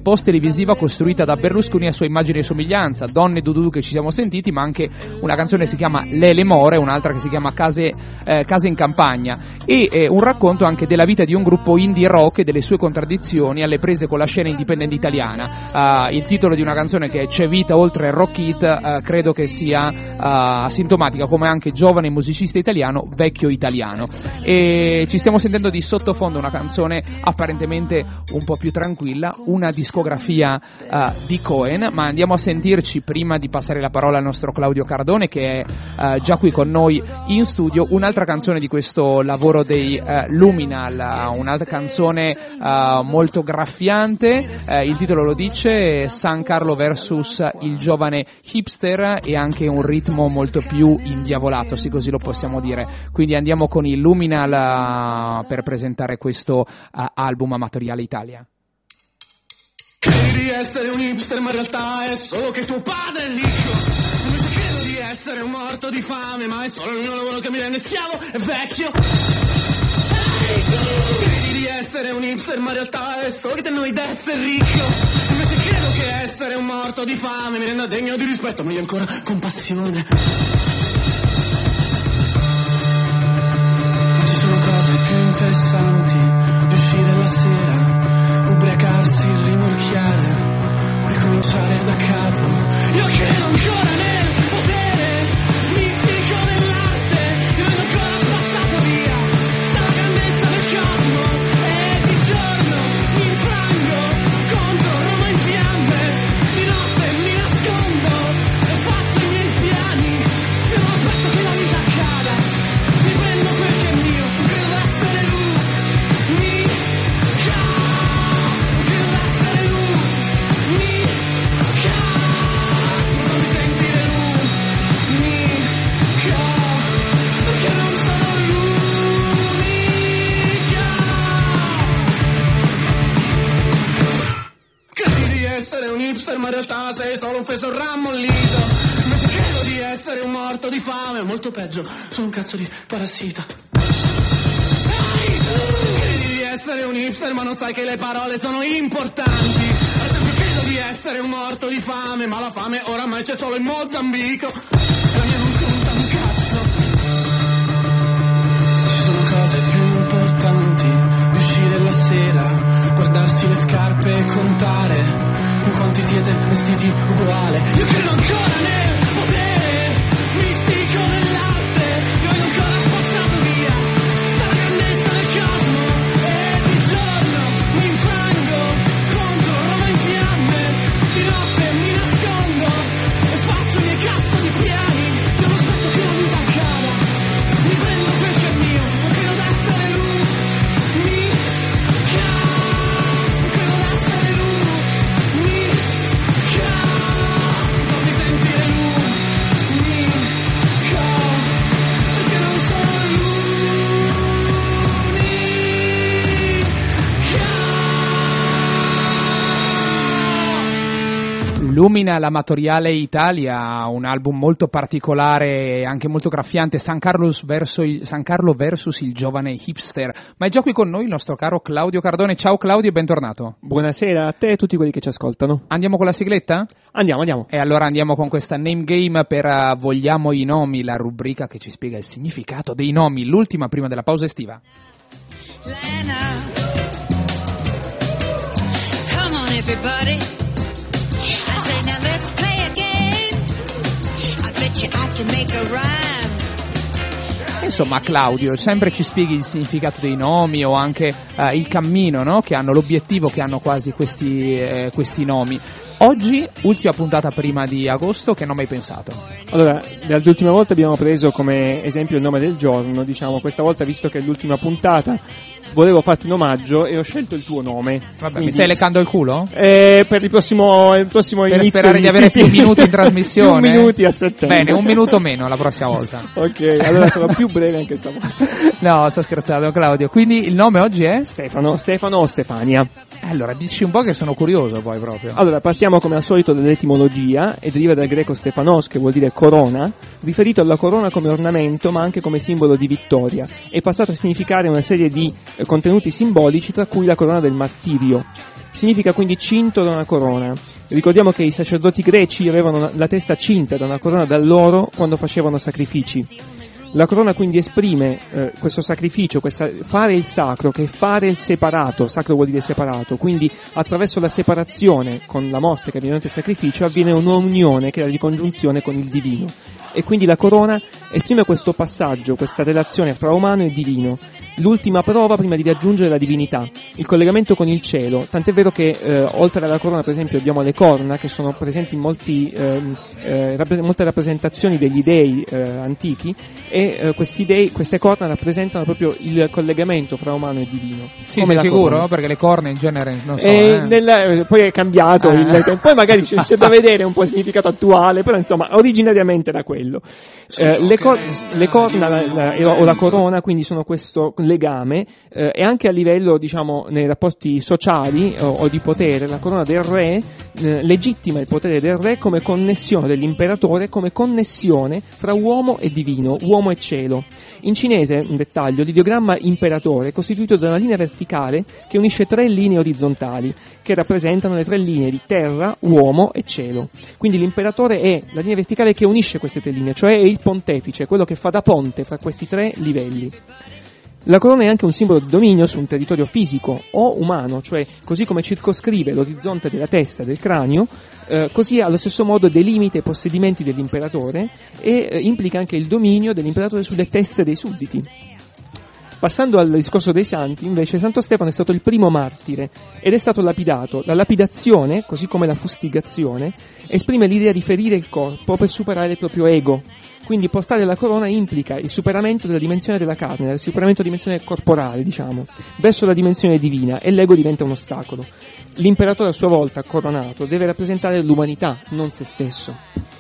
televisiva costruita da Berlusconi a sua immagine e somiglianza, Donne Dudu che ci siamo sentiti, ma anche una canzone che si chiama Lele More, un'altra che si chiama Case, eh, Case in Campagna, e eh, un racconto anche della vita di un gruppo indie rock e delle sue contraddizioni alle prese con la scena indipendente italiana. Uh, il titolo di una canzone che è C'è vita oltre il rock hit, uh, credo che sia uh, sintomatica, come anche giovane musicista italiano, vecchio italiano. E ci stiamo sentendo di sottofondo una canzone apparentemente un po' più tranquilla, una discografia uh, di Cohen, ma andiamo a sentirci, prima di passare la parola al nostro Claudio Cardone che è uh, già qui con noi in studio, un'altra canzone di questo lavoro dei uh, Luminal, uh, un'altra canzone uh, molto graffiante, uh, il titolo lo dice, San Carlo versus il giovane hipster, e anche un ritmo molto più indiavolato, sì, così lo possiamo dire. Quindi andiamo con i Luminal uh, per presentare questo uh, album Amatoriale Italia. Credi di essere un hipster, ma in realtà è solo che tuo padre è ricco. Invece credo di essere un morto di fame, ma è solo il mio lavoro che mi rende schiavo e vecchio. Credi di essere un hipster, ma in realtà è solo che ti annoi d'essere ricco. Invece credo che essere un morto di fame mi renda degno di rispetto, meglio ancora compassione. Ma ci sono cose più interessanti di uscire la sera, ubriacarsi, rimorchiare, ricominciare da capo. Io credo ancora nel potere mistico dell'arte, io vedo ancora spazzato via dalla grandezza del cosmo, e di giorno mi infrango contro Roma in fiamme, di notte mi nascondo e faccio i miei piani. Io non aspetto che la vita accada, mi prendo quel che è mio, credo d'essere l'unica. Essere un hipster, ma in realtà sei solo un fesso rammollito. Invece credo di essere un morto di fame, molto peggio, sono un cazzo di parassita. Credi di essere un hipster, ma non sai che le parole sono importanti. Ad esempio credo di essere un morto di fame, ma la fame oramai c'è solo in Mozambico, e la mia non conta un cazzo. Ci sono cose più importanti di uscire la sera, guardarsi le scarpe e contare in quanti siete vestiti uguale. Io credo ancora nel potere mistico dell'arte, io vedo ancora spazzato via dalla grandezza del cosmo, e di giorno mi infrango contro Roma in fiamme, di notte mi nascondo e faccio i miei cazzo di piani. Io non aspetto che la vita accada, mi prendo quel che è mio, non credo d'essere l'unica. Credo d'essere l'unica. Fammi sentire l'unica, perché non sono l'unica. Lumina l'Amatoriale Italia, un album molto particolare e anche molto graffiante, San, Carlos verso il, San Carlo versus il giovane hipster. Ma è già qui con noi il nostro caro Claudio Cardone. Ciao Claudio e bentornato. Buonasera a te e a tutti quelli che ci ascoltano. Andiamo con la sigletta? Andiamo, andiamo. E allora andiamo con questa name game per uh, Vogliamo i nomi, la rubrica che ci spiega il significato dei nomi, l'ultima prima della pausa estiva. Lena, come on everybody. Now let's play again. I bet you I can make a rhyme. Insomma, Claudio, sempre ci spieghi il significato dei nomi o anche uh, il cammino, no? Che hanno l'obiettivo che hanno quasi questi, eh, questi nomi. Oggi, ultima puntata prima di agosto, che nome hai pensato? Allora, dall'ultima volta abbiamo preso come esempio il nome del giorno, diciamo, questa volta visto che è l'ultima puntata volevo farti un omaggio e ho scelto il tuo nome. Vabbè, Quindi, mi stai leccando il culo? Eh, per il prossimo, il prossimo per inizio. Per sperare di avere sì, più sì. minuti in trasmissione. Più minuti a settembre. Bene, un minuto meno la prossima volta. Ok, allora sarò più breve anche stavolta. No, sto scherzando Claudio. Quindi il nome oggi è? Stefano, Stefano o Stefania. Allora, dici un po' che sono curioso poi proprio. Allora, partiamo come al solito dall'etimologia, e deriva dal greco Stefanos, che vuol dire corona, riferito alla corona come ornamento ma anche come simbolo di vittoria. È passato a significare una serie di eh, contenuti simbolici, tra cui la corona del martirio. significa quindi cinto da una corona. Ricordiamo che i sacerdoti greci avevano la testa cinta da una corona dall'oro quando facevano sacrifici. La corona quindi esprime eh, questo sacrificio, questa, fare il sacro, che è fare il separato. Sacro vuol dire separato, quindi attraverso la separazione con la morte che avviene durante il sacrificio avviene un'unione che è la ricongiunzione con il divino. E quindi la corona esprime questo passaggio, questa relazione fra umano e divino, l'ultima prova prima di raggiungere la divinità, il collegamento con il cielo, tant'è vero che eh, oltre alla corona per esempio abbiamo le corna che sono presenti in molti, eh, eh, rapp- molte rappresentazioni degli dei eh, antichi e eh, questi dei, queste corna rappresentano proprio il collegamento fra umano e divino. Sì, come sei la sicuro? corona. Perché le corna in genere non so. E Eh. nel, poi è cambiato, Eh. il, poi magari c'è, c'è da vedere un po' il significato attuale, però insomma originariamente era quello. Eh, le, cor- le corna la, la, o la corona quindi sono questo legame eh, e anche a livello diciamo nei rapporti sociali o, o di potere la corona del re eh, legittima il potere del re come connessione dell'imperatore, come connessione fra uomo e divino, uomo e cielo. In cinese, un dettaglio, l'ideogramma imperatore è costituito da una linea verticale che unisce tre linee orizzontali che rappresentano le tre linee di terra, uomo e cielo. Quindi l'imperatore è la linea verticale che unisce queste tre linee, cioè è il pontefice, quello che fa da ponte fra questi tre livelli. La corona è anche un simbolo di dominio su un territorio fisico o umano, cioè così come circoscrive l'orizzonte della testa e del cranio, eh, così allo stesso modo delimita i possedimenti dell'imperatore e eh, implica anche il dominio dell'imperatore sulle teste dei sudditi. Passando al discorso dei santi, invece, Santo Stefano è stato il primo martire ed è stato lapidato. La lapidazione, così come la fustigazione, esprime l'idea di ferire il corpo per superare il proprio ego. Quindi portare la corona implica il superamento della dimensione della carne, il superamento della dimensione corporale, diciamo, verso la dimensione divina, e l'ego diventa un ostacolo. L'imperatore a sua volta, coronato, deve rappresentare l'umanità, non se stesso.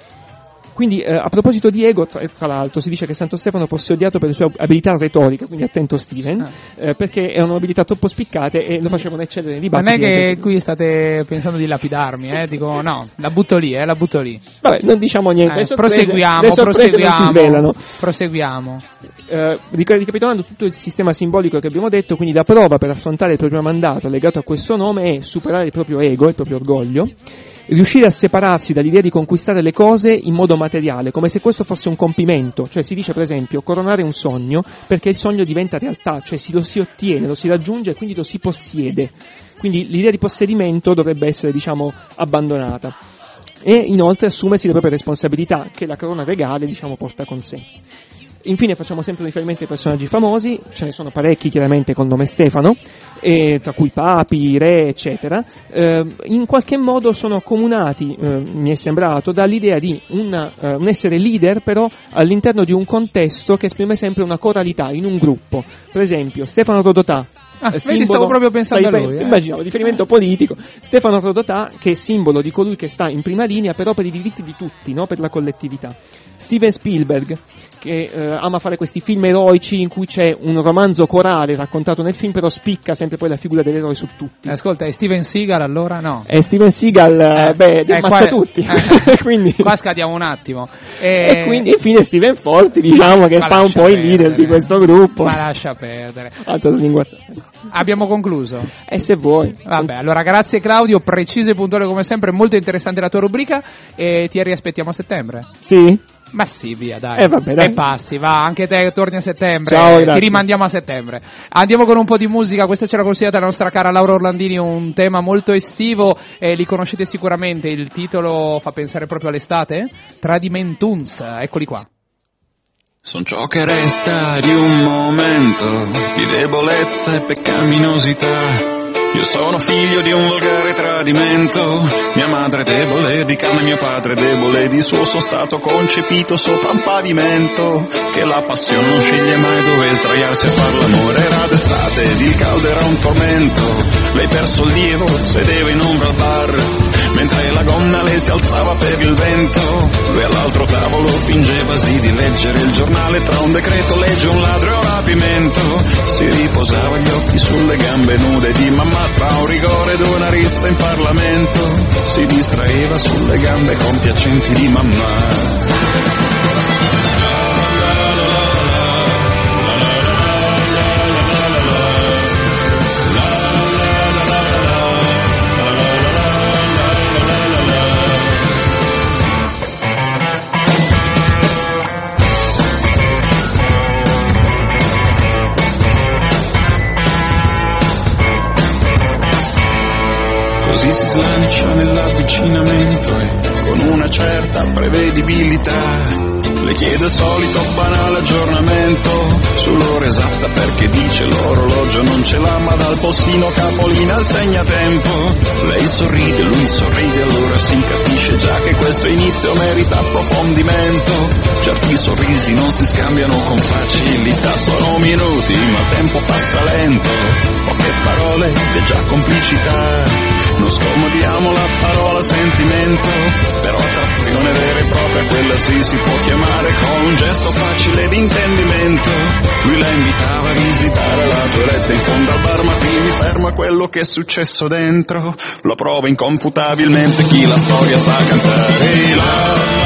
Quindi eh, a proposito di ego, tra, tra l'altro, si dice che Santo Stefano fosse odiato per le sue abilità retoriche, quindi attento Steven, ah. eh, perché erano abilità troppo spiccate e lo facevano eccellere nei dibattiti. Non è che qui state pensando di lapidarmi, eh? Dico no, la butto lì, eh, la butto lì. Vabbè, non diciamo niente, Eh, le sorprese, proseguiamo, le sorprese proseguiamo, non si svelano. Proseguiamo. Eh, ricapitolando tutto il sistema simbolico che abbiamo detto, quindi la prova per affrontare il proprio mandato legato a questo nome è superare il proprio ego, il proprio orgoglio, riuscire a separarsi dall'idea di conquistare le cose in modo materiale, come se questo fosse un compimento. Cioè si dice per esempio coronare un sogno perché il sogno diventa realtà, cioè si, lo si ottiene, lo si raggiunge e quindi lo si possiede. Quindi l'idea di possedimento dovrebbe essere, diciamo, abbandonata. E inoltre assumersi le proprie responsabilità che la corona regale, diciamo, porta con sé. Infine facciamo sempre riferimento ai personaggi famosi, ce ne sono parecchi chiaramente col nome Stefano, e tra cui papi, re, eccetera. Eh, in qualche modo sono accomunati, eh, mi è sembrato, dall'idea di una, eh, un essere leader però all'interno di un contesto che esprime sempre una coralità in un gruppo. Per esempio Stefano Rodotà, Ah, eh, vedi, stavo proprio pensando stai, a lui. Eh. Immaginavo, riferimento politico. Stefano Rodotà, che è simbolo di colui che sta in prima linea, però per i diritti di tutti, no? Per la collettività. Steven Spielberg, che eh, ama fare questi film eroici in cui c'è un romanzo corale raccontato nel film, però spicca sempre poi la figura dell'eroe su tutti. Ascolta, è Steven Seagal allora? No. E Steven Seagal, eh, beh, li eh, ammazza qua, tutti. Eh, quindi... Qua scadiamo un attimo. E... e quindi infine Steven Forti, diciamo, che Ma fa un po' il leader di questo gruppo. Ma lascia perdere. Altra Abbiamo concluso. E se vuoi. Vabbè, allora grazie Claudio, preciso e puntuale come sempre, molto interessante la tua rubrica e ti riaspettiamo a settembre. Sì? Ma sì, via, dai. Eh, vabbè, dai. E passi, va, anche te torni a settembre. Ciao, grazie. Ti rimandiamo a settembre. Andiamo con un po' di musica, questa ce l'ha consigliata la nostra cara Laura Orlandini, un tema molto estivo, eh, li conoscete sicuramente, il titolo fa pensare proprio all'estate, Tradimentuns, eccoli qua. Son ciò che resta di un momento di debolezza e peccaminosità. Io sono figlio di un volgare tradimento, mia madre debole di carne, mio padre debole di suo, sono stato concepito sopra un pavimento, che la passione non sceglie mai dove sdraiarsi a far l'amore. Era d'estate ed il caldo era un tormento, lei per sollievo sedeva in ombra al bar, mentre la gonna le si alzava per il vento, lui all'altro tavolo fingevasi di leggere il giornale, tra un decreto legge, un ladro e un rapimento, si riposava gli occhi sulle gambe nude di mamma, tra un rigore ed una rissa in Parlamento, si distraeva sulle gambe compiacenti di mamma. così si slancia nell'avvicinamento e con una certa prevedibilità le chiede il solito banale aggiornamento sull'ora esatta, perché dice l'orologio non ce l'ha, ma dal postino capolina il segnatempo. Lei sorride, lui sorride, allora si capisce già che questo inizio merita approfondimento. Certi sorrisi non si scambiano con facilità, sono minuti ma il tempo passa lento, poche parole e già complicità. Non scomodiamo la parola sentimento, però attrazione vera e propria, quella sì si può chiamare con un gesto facile d'intendimento. Lui la invitava a visitare la toilette in fondo al bar, ma qui mi fermo a quello che è successo dentro. Lo prova inconfutabilmente chi la storia sta a cantare. La,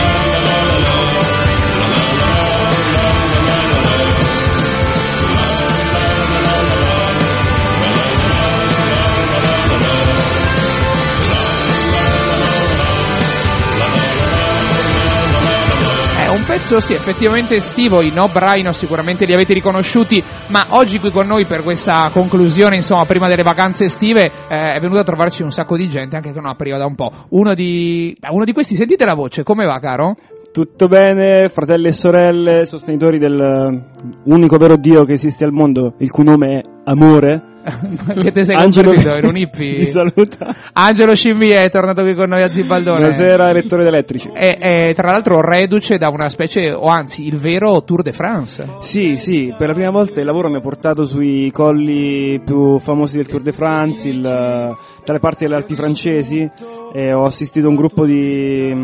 un pezzo sì, effettivamente estivo. I No Braino sicuramente li avete riconosciuti, ma oggi qui con noi per questa conclusione, insomma, prima delle vacanze estive, eh, è venuto a trovarci un sacco di gente, anche che non appariva da un po'. Uno di, uno di questi, sentite la voce, come va, caro? Tutto bene, fratelli e sorelle, sostenitori del unico vero Dio che esiste al mondo, il cui nome è Amore. Che te sei Angelo convertito in un hippie? Vi saluta. Angelo Scimmi è tornato qui con noi a Zibaldone. Buonasera, elettori elettrici. E, e tra l'altro reduce da una specie, o anzi il vero Tour de France. Sì, sì, per la prima volta il lavoro mi ha portato sui colli più famosi del Tour de France, il, dalle parti delle Alpi francesi, e ho assistito a un gruppo di,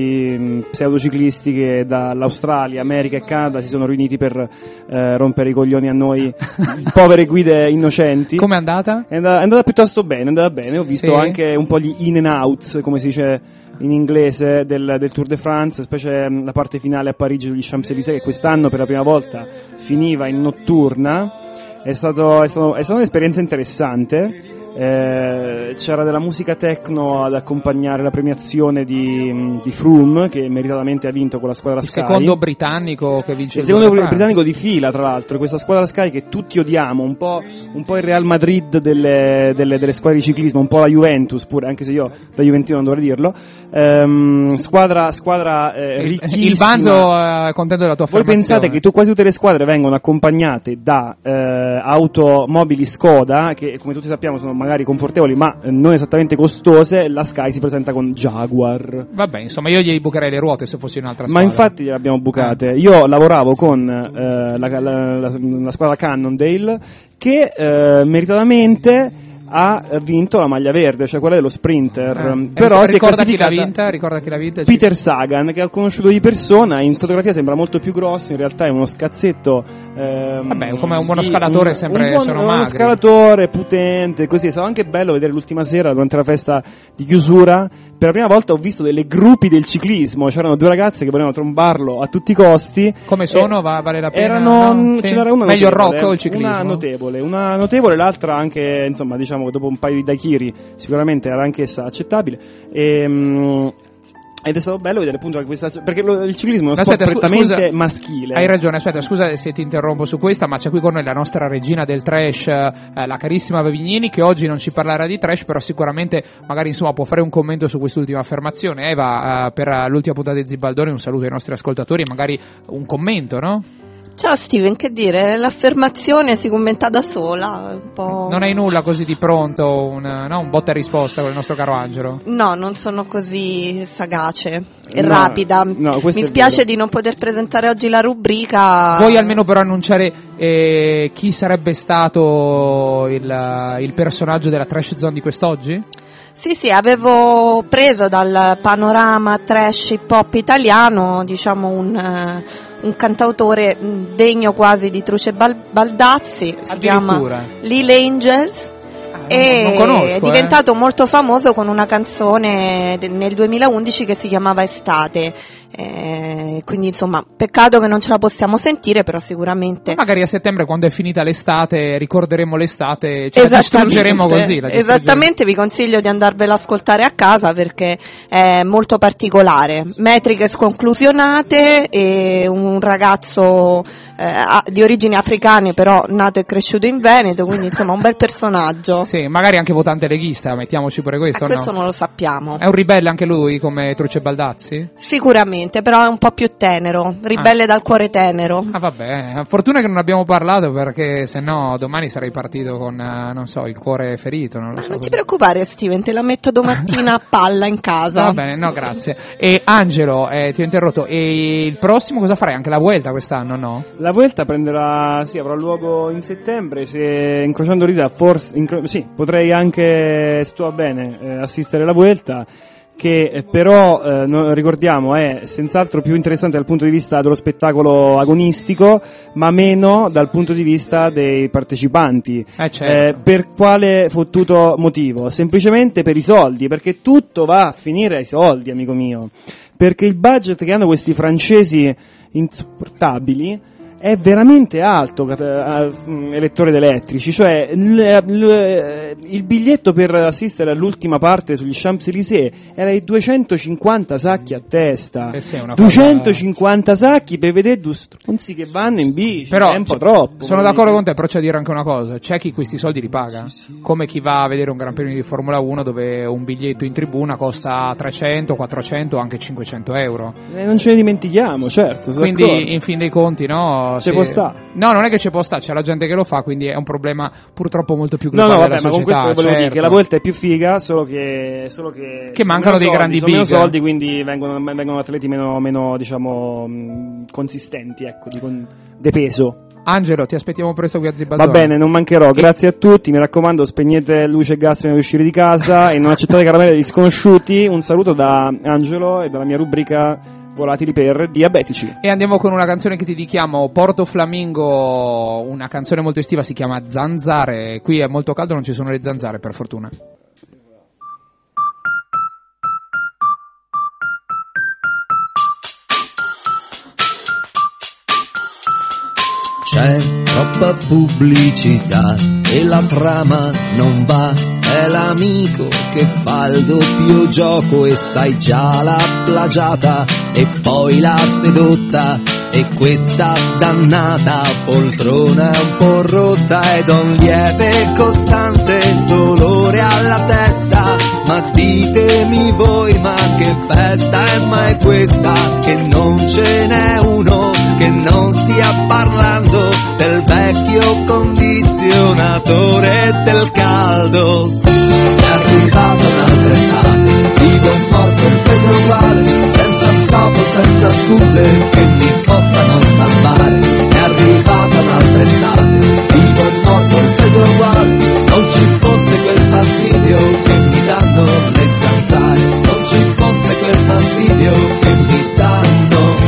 di pseudociclisti che dall'Australia, America e Canada si sono riuniti per eh, rompere i coglioni a noi povere guide innocenti. Come è andata? È andata, è andata piuttosto bene, è andata bene. Ho visto sì. anche un po' gli in and outs, come si dice in inglese, del, del Tour de France, specie la parte finale a Parigi degli Champs-Élysées, che quest'anno per la prima volta finiva in notturna. È, stato, è, stato, è stata un'esperienza interessante. Eh, c'era della musica techno ad accompagnare la premiazione di, di Froome, che meritatamente ha vinto con la squadra il Sky. Il secondo britannico che vince il, il secondo britannico di fila, tra l'altro, questa squadra Sky che tutti odiamo, un po', un po' il Real Madrid delle, delle, delle squadre di ciclismo, un po' la Juventus pure, anche se io da juventino non dovrei dirlo. Ehm, squadra squadra eh, ricchissima. Il Banzo è contento della tua Voi affermazione. pensate che tu, quasi tutte le squadre vengono accompagnate da eh, automobili Skoda, che come tutti sappiamo sono magari confortevoli ma non esattamente costose. La Sky si presenta con Jaguar. Vabbè, insomma, io gli bucherei le ruote se fossi un'altra Ma squadra. infatti le abbiamo bucate. Io lavoravo con eh, la, la, la, la squadra Cannondale, che eh, meritatamente ha vinto la maglia verde, cioè quella dello sprinter. Eh, Però ricorda si è classificata chi l'ha vinta? Ricorda chi l'ha vinta? Peter Sagan, che ho conosciuto di persona. In fotografia sembra molto più grosso, in realtà è uno scazzetto. Ehm, Vabbè, come un buono scalatore, un, sempre un buon, sono uno magri. scalatore potente, così. È stato anche bello vedere l'ultima sera durante la festa di chiusura. Per la prima volta ho visto delle gruppi del ciclismo. C'erano due ragazze che volevano trombarlo a tutti i costi. Come sono? Va, vale la pena? Erano, no? ce n'era una meglio il notevole, rock o il ciclismo? Una notevole, una notevole, l'altra anche, insomma, diciamo che dopo un paio di daiquiri sicuramente era anch'essa accettabile. E, ed è stato bello vedere appunto questa, perché lo, il ciclismo è uno Aspetta, sport scu- prettamente scusa, maschile. Hai ragione, aspetta, scusa se ti interrompo su questa, ma c'è qui con noi la nostra regina del trash, eh, la carissima Vignini, che oggi non ci parlerà di trash, però sicuramente magari insomma può fare un commento su quest'ultima affermazione. Eva, eh, per l'ultima puntata di Zibaldone, un saluto ai nostri ascoltatori e magari un commento, no? Ciao Steven, che dire? L'affermazione si commenta da sola, un po'... Non hai nulla così di pronto, un, no, un botta e risposta con il nostro caro Angelo? No, non sono così sagace e No, rapida. no, questo Mi è spiace vero. di non poter presentare oggi la rubrica. Vuoi almeno però annunciare eh, chi sarebbe stato il, il personaggio della trash zone di quest'oggi? Sì, sì, avevo preso dal panorama trash hip hop italiano, diciamo un, uh, un cantautore degno quasi di Truce Bal- Baldazzi, si chiama Lil Angels. E non conosco, è diventato eh. molto famoso con una canzone de- nel duemilaundici che si chiamava Estate. Eh, quindi insomma, peccato che non ce la possiamo sentire, però sicuramente magari a settembre, quando è finita l'estate, ricorderemo l'estate, ce la distruggeremo così. La Esattamente, vi consiglio di andarvela ad ascoltare a casa perché è molto particolare, metriche sconclusionate e un ragazzo eh, di origini africane però nato e cresciuto in Veneto, quindi insomma un bel personaggio. Sì, magari anche votante leghista, mettiamoci pure questo. Eh, questo no? non lo sappiamo. È un ribelle anche lui come Truce Baldazzi? Sicuramente, però è un po' più tenero, ribelle ah. dal cuore tenero. Ah vabbè, fortuna che non abbiamo parlato perché se no domani sarei partito con, non so, il cuore ferito. Non, lo so, non ti preoccupare Steven, te la metto domattina a palla in casa. Va bene, no grazie. E Angelo, eh, ti ho interrotto, e il prossimo cosa farai? Anche la Vuelta quest'anno, no? La Vuelta prenderà, sì, avrà luogo in settembre, se incrociando l'idea forse, incro- sì, potrei anche, se tu va bene, eh, assistere alla Vuelta, che eh, però eh, no, ricordiamo è senz'altro più interessante dal punto di vista dello spettacolo agonistico, ma meno dal punto di vista dei partecipanti. Eh, certo. eh, per quale fottuto motivo? Semplicemente per i soldi, perché tutto va a finire ai soldi, amico mio, perché il budget che hanno questi francesi insopportabili è veramente alto, eh, elettori elettrici, cioè l, l, il biglietto per assistere all'ultima parte sugli Champs-Élysées era di duecentocinquanta sacchi a testa, eh sì, duecentocinquanta cosa... sacchi per vedere due stronzi che vanno in bici, però, è un po' troppo. Sono d'accordo con te, però c'è da dire anche una cosa, c'è chi questi soldi li paga, come chi va a vedere un Gran Premio di Formula uno dove un biglietto in tribuna costa trecento, quattrocento, anche cinquecento euro. Eh, non ce ne dimentichiamo, certo. Quindi d'accordo. in fin dei conti, no? C'è sì. può sta. No, non è che c'è può sta, c'è la gente che lo fa, quindi è un problema purtroppo molto più no, globale no, vabbè, della ma società. con questo volevo certo. dire che la Vuelta è più figa, solo che solo che, che mancano dei soldi, grandi sono meno big. soldi, quindi vengono, vengono atleti meno, meno diciamo mh, consistenti, ecco, di, con, de peso. Angelo, ti aspettiamo presto qui a Zibaldone. Va bene, non mancherò, grazie a tutti, mi raccomando, spegnete luce e gas prima di uscire di casa e non accettate caramelle di sconosciuti. Un saluto da Angelo e dalla mia rubrica Volatili per diabetici. E andiamo con una canzone che ti richiamo, Porto Flamingo, una canzone molto estiva, si chiama Zanzare. Qui è molto caldo, non ci sono le zanzare per fortuna. C'è troppa pubblicità e la trama non va, è l'amico che fa il doppio gioco e sai già la plagiata e poi l'ha sedotta e questa dannata poltrona un po' rotta ed un lieve costante dolore alla testa. Ma ditemi voi, ma che festa è mai questa, che non ce n'è uno che non stia parlando del vecchio condizionatore del caldo. È arrivata un'altra estate, vivo e morto il peso uguale, senza scopo, senza scuse che mi possano salvare. È arrivata un'altra estate, vivo e morto il peso uguale, non ci fosse quel fastidio che mi danno le zanzare, non ci fosse quel fastidio che mi danno.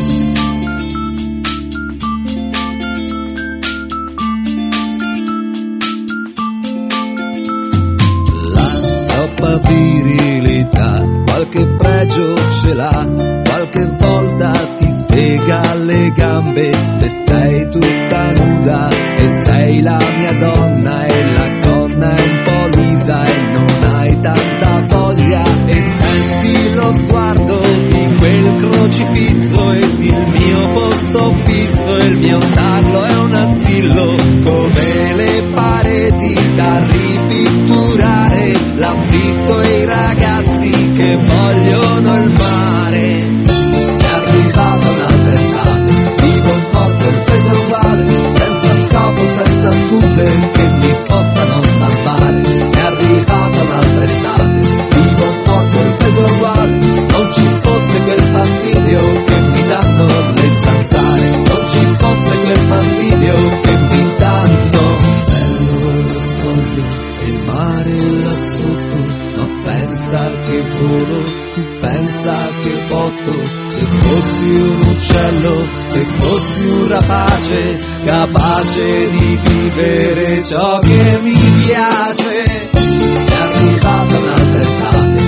Virilità, qualche pregio ce l'ha, qualche volta ti sega le gambe, se sei tutta nuda e sei la mia donna e la gonna è un po' lisa e non hai tanta voglia e senti lo sguardo di quel crocifisso e il mio posto fisso e il mio tarlo è un assillo come le pareti da ripitturare, l'affitto e i ragazzi che vogliono il mare. È arrivata un'altra estate, vivo e morto il peso è uguale, senza scopo, senza scuse che mi possano salvare. È arrivata un'altra estate, vivo e morto il peso è uguale, non ci fosse quel fastidio che mi danno le zanzare, non ci fosse quel fastidio che mi danno. Bello lo scoglio, il mare là sotto, ma pensa che volo, pensa che botto, se fossi un uccello, se fossi un rapace, capace di vivere ciò che mi piace. È arrivata un'altra estate,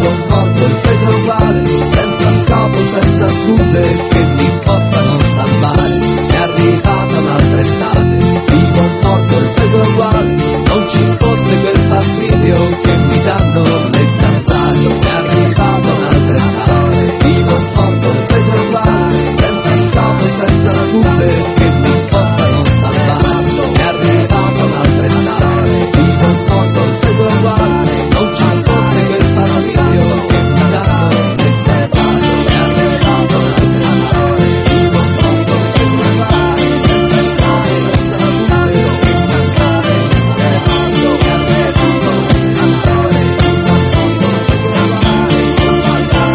vivo morto, il peso è uguale, senza scopo, senza scuse che mi possano salvare. È arrivata un'altra estate, vivo morto, il peso è uguale, non ci fosse quel fastidio che mi danno le zanzare. È arrivata un'altra estate, vivo morto, il peso è uguale, senza scopo, senza scuse che mi possano salvare. È arrivata un'altra estate, vivo morto, il peso è uguale, non ci fosse quel fastidio che mi danno le zanzare. È arrivata un'altra estate, vivo morto, il peso è uguale, senza scopo, senza scuse che mi possano salvare. È arrivata un'altra estate, vivo morto, il peso è uguale, non ci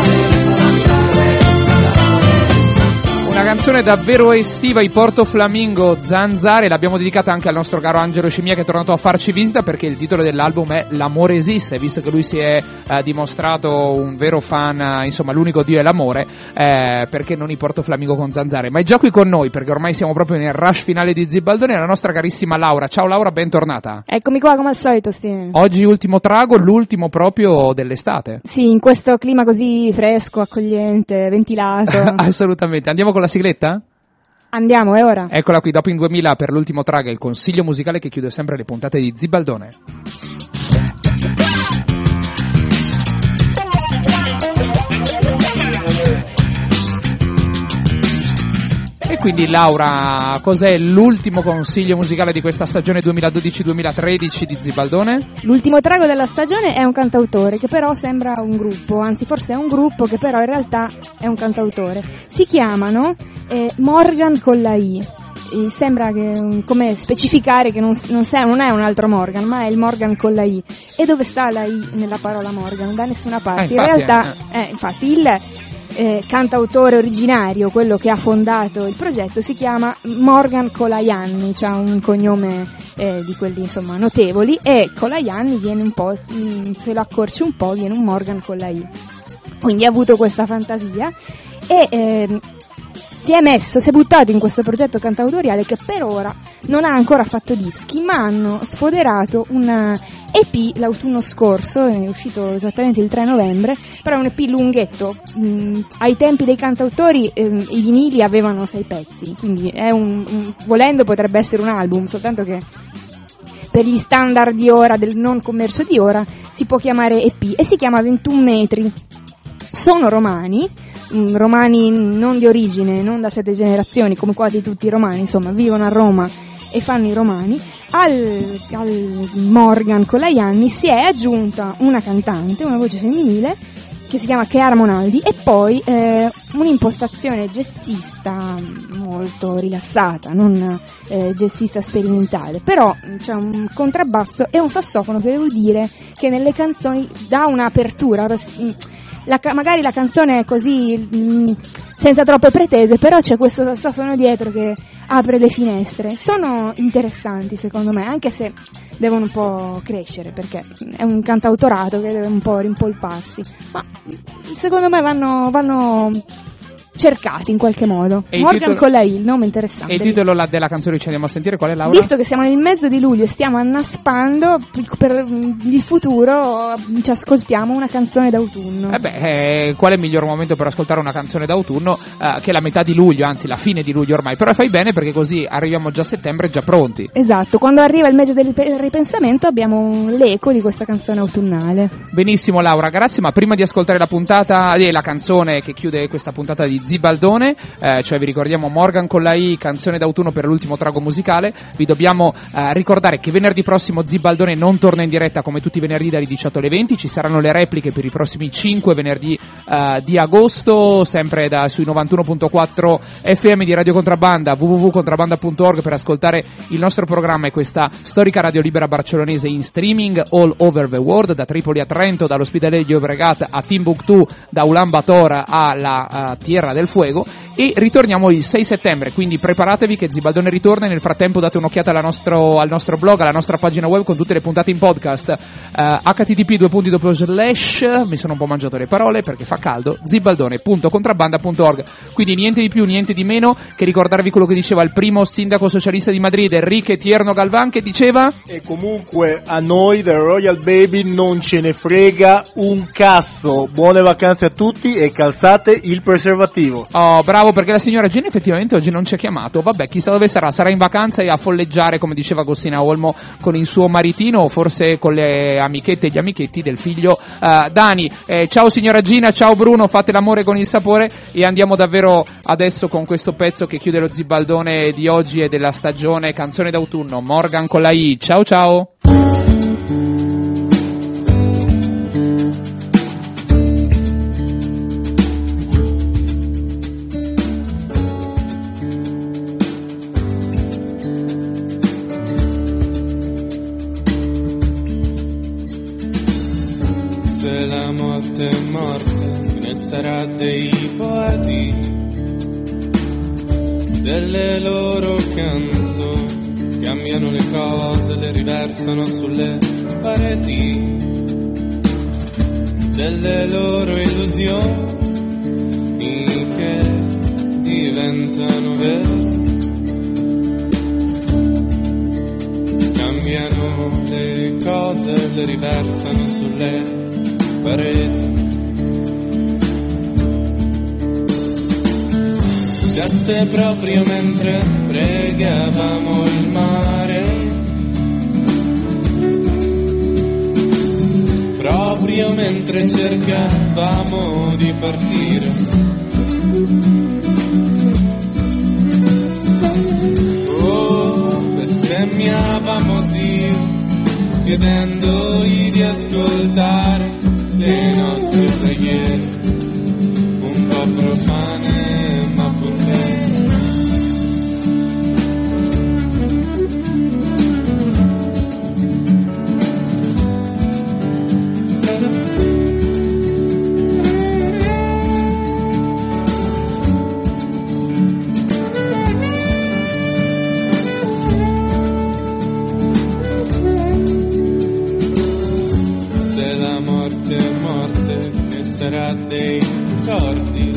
Una canzone davvero estiva, i Porto Flamingo, Zanzare, l'abbiamo dedicata anche al nostro caro Angelo Scimia che è tornato a farci visita perché il titolo dell'album è L'amore esiste, visto che lui si è eh, dimostrato un vero fan, eh, insomma l'unico dio è l'amore, eh, perché non i Porto Flamingo con Zanzare, ma è già qui con noi perché ormai siamo proprio nel rush finale di Zibaldone, la nostra carissima Laura. Ciao Laura, bentornata. Eccomi qua come al solito, Steven. Oggi ultimo trago, l'ultimo proprio dell'estate. Sì, in questo clima così fresco, accogliente, ventilato. Assolutamente, andiamo con la sigletta? Andiamo, è ora. Eccola qui, dopo in duemila per l'ultimo trago, il consiglio musicale che chiude sempre le puntate di Zibaldone. E quindi Laura, cos'è l'ultimo consiglio musicale di questa stagione duemiladodici duemilatredici di Zibaldone? L'ultimo trago della stagione è un cantautore che però sembra un gruppo, anzi forse è un gruppo che però in realtà è un cantautore. Si chiamano eh, Morgan con la I. E sembra che, come specificare che non, non, sei, non è un altro Morgan, ma è il Morgan con la I. E dove sta la I nella parola Morgan? Da nessuna parte. Eh, in realtà, eh. eh, infatti, il eh, cantautore originario, quello che ha fondato il progetto, si chiama Morgan Colajanni, ha un cognome eh, di quelli insomma notevoli, e Colajanni viene un po', mh, se lo accorci un po', viene un Morgan con la I. Quindi ha avuto questa fantasia e eh, si è messo, si è buttato in questo progetto cantautoriale che per ora non ha ancora fatto dischi, ma hanno sfoderato un E P l'autunno scorso, è uscito esattamente il tre novembre, però è un E P lunghetto. Mm, ai tempi dei cantautori eh, i vinili avevano sei pezzi, quindi è un, un, volendo potrebbe essere un album, soltanto che per gli standard di ora, del non commercio di ora, si può chiamare E P e si chiama ventuno metri. Sono romani, mh, romani non di origine, non da sette generazioni, come quasi tutti i romani, insomma, vivono a Roma e fanno i romani. Al, al Morgan Colajanni si è aggiunta una cantante, una voce femminile, che si chiama Chiara Monaldi, e poi eh, un'impostazione jazzista molto rilassata, non eh, jazzista sperimentale, però c'è un contrabbasso e un sassofono che devo dire che nelle canzoni dà un'apertura. La, magari la canzone è così mh, senza troppe pretese, però c'è questo sassofono dietro che apre le finestre. Sono interessanti secondo me, anche se devono un po' crescere perché è un cantautorato che deve un po' rimpolparsi, ma secondo me vanno, vanno cercati in qualche modo. E il Morgan titolo- con la I, il nome interessante. E il titolo la- della canzone che ci andiamo a sentire qual è, Laura? Visto che siamo nel mezzo di luglio e stiamo annaspando per il futuro, ci ascoltiamo una canzone d'autunno. Eh beh, eh, qual è il miglior momento per ascoltare una canzone d'autunno eh, che la metà di luglio, anzi la fine di luglio ormai, però fai bene perché così arriviamo già a settembre già pronti. Esatto, quando arriva il mese del rip- ripensamento abbiamo l'eco di questa canzone autunnale. Benissimo Laura, grazie, ma prima di ascoltare la puntata e eh, la canzone che chiude questa puntata di Zibaldone, eh, cioè vi ricordiamo Morgan con la I, canzone d'autunno per l'ultimo trago musicale, vi dobbiamo eh, ricordare che venerdì prossimo Zibaldone non torna in diretta come tutti i venerdì dalle diciotto alle venti, ci saranno le repliche per i prossimi cinque venerdì eh, di agosto, sempre da, sui novantuno virgola quattro F M di Radio Contrabbanda, w w w punto contrabbanda punto org per ascoltare il nostro programma e questa storica radio libera barcellonese in streaming all over the world, da Tripoli a Trento, dall'Ospedale di Llobregat a Timbuktu, da Ulaanbaatar alla uh, Tierra del Fuego, e ritorniamo il sei settembre, quindi preparatevi che Zibaldone ritorna e nel frattempo date un'occhiata alla nostro, al nostro blog, alla nostra pagina web con tutte le puntate in podcast, uh, h t t p due punti doppio slash, mi sono un po' mangiato le parole perché fa caldo, zibaldone punto contrabbanda punto org. Quindi niente di più, niente di meno che ricordarvi quello che diceva il primo sindaco socialista di Madrid, Enrique Tierno Galván, che diceva: e comunque a noi del Royal Baby non ce ne frega un cazzo. Buone vacanze a tutti e calzate il preservativo. Oh, bravo, perché la signora Jenny effettivamente oggi non ci ha chiamato. Vabbè, chissà dove sarà, sarà in vacanza e a folleggiare, come diceva Agostina Olmo, con il suo maritino o forse con le amichette e gli amichetti del figlio uh, Dani. Eh, ciao signora Gina, ciao Bruno, fate l'amore con il sapore e andiamo davvero adesso con questo pezzo che chiude lo Zibaldone di oggi e della stagione, canzone d'autunno, Morgan con la I. Ciao ciao. Se la morte è morte, ne sarà dei poeti, delle loro canzoni, cambiano le cose, le riversano sulle pareti, delle loro illusioni che diventano vere, cambiano le cose, le riversano sulle pareti. Già se proprio mentre pregavamo il mare, proprio mentre cercavamo di partire, oh, bestemmiavamo Dio, chiedendogli di ascoltare le nostre preghiere, un po' profane ma pur vere. Sarà dei ricordi,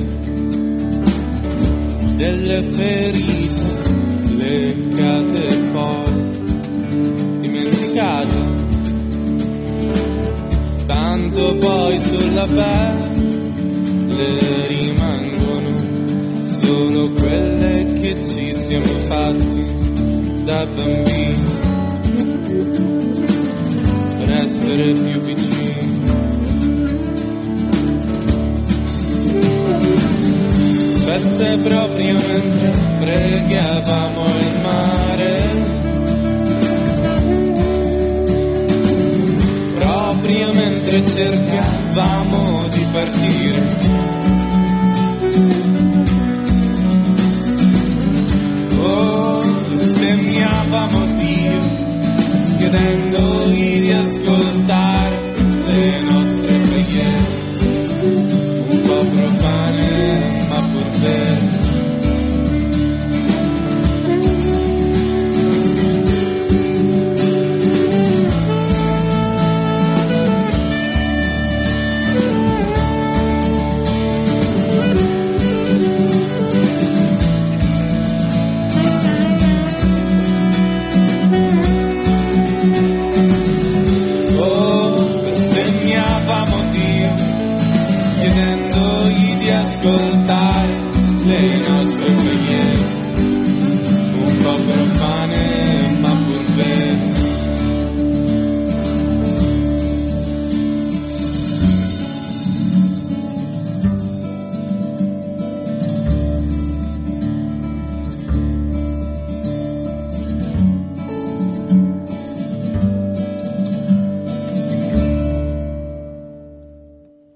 delle ferite leccate e poi dimenticate, tanto poi sulla pelle rimangono solo quelle che ci siamo fatti da bambini per essere più vicini. Se proprio mentre pregavamo il mare, proprio mentre cercavamo di partire, oh, bestemmiavamo Dio, chiedendogli di ascoltare le nostre preghiere, un po' profane ma pur vere. Ascoltare le nostre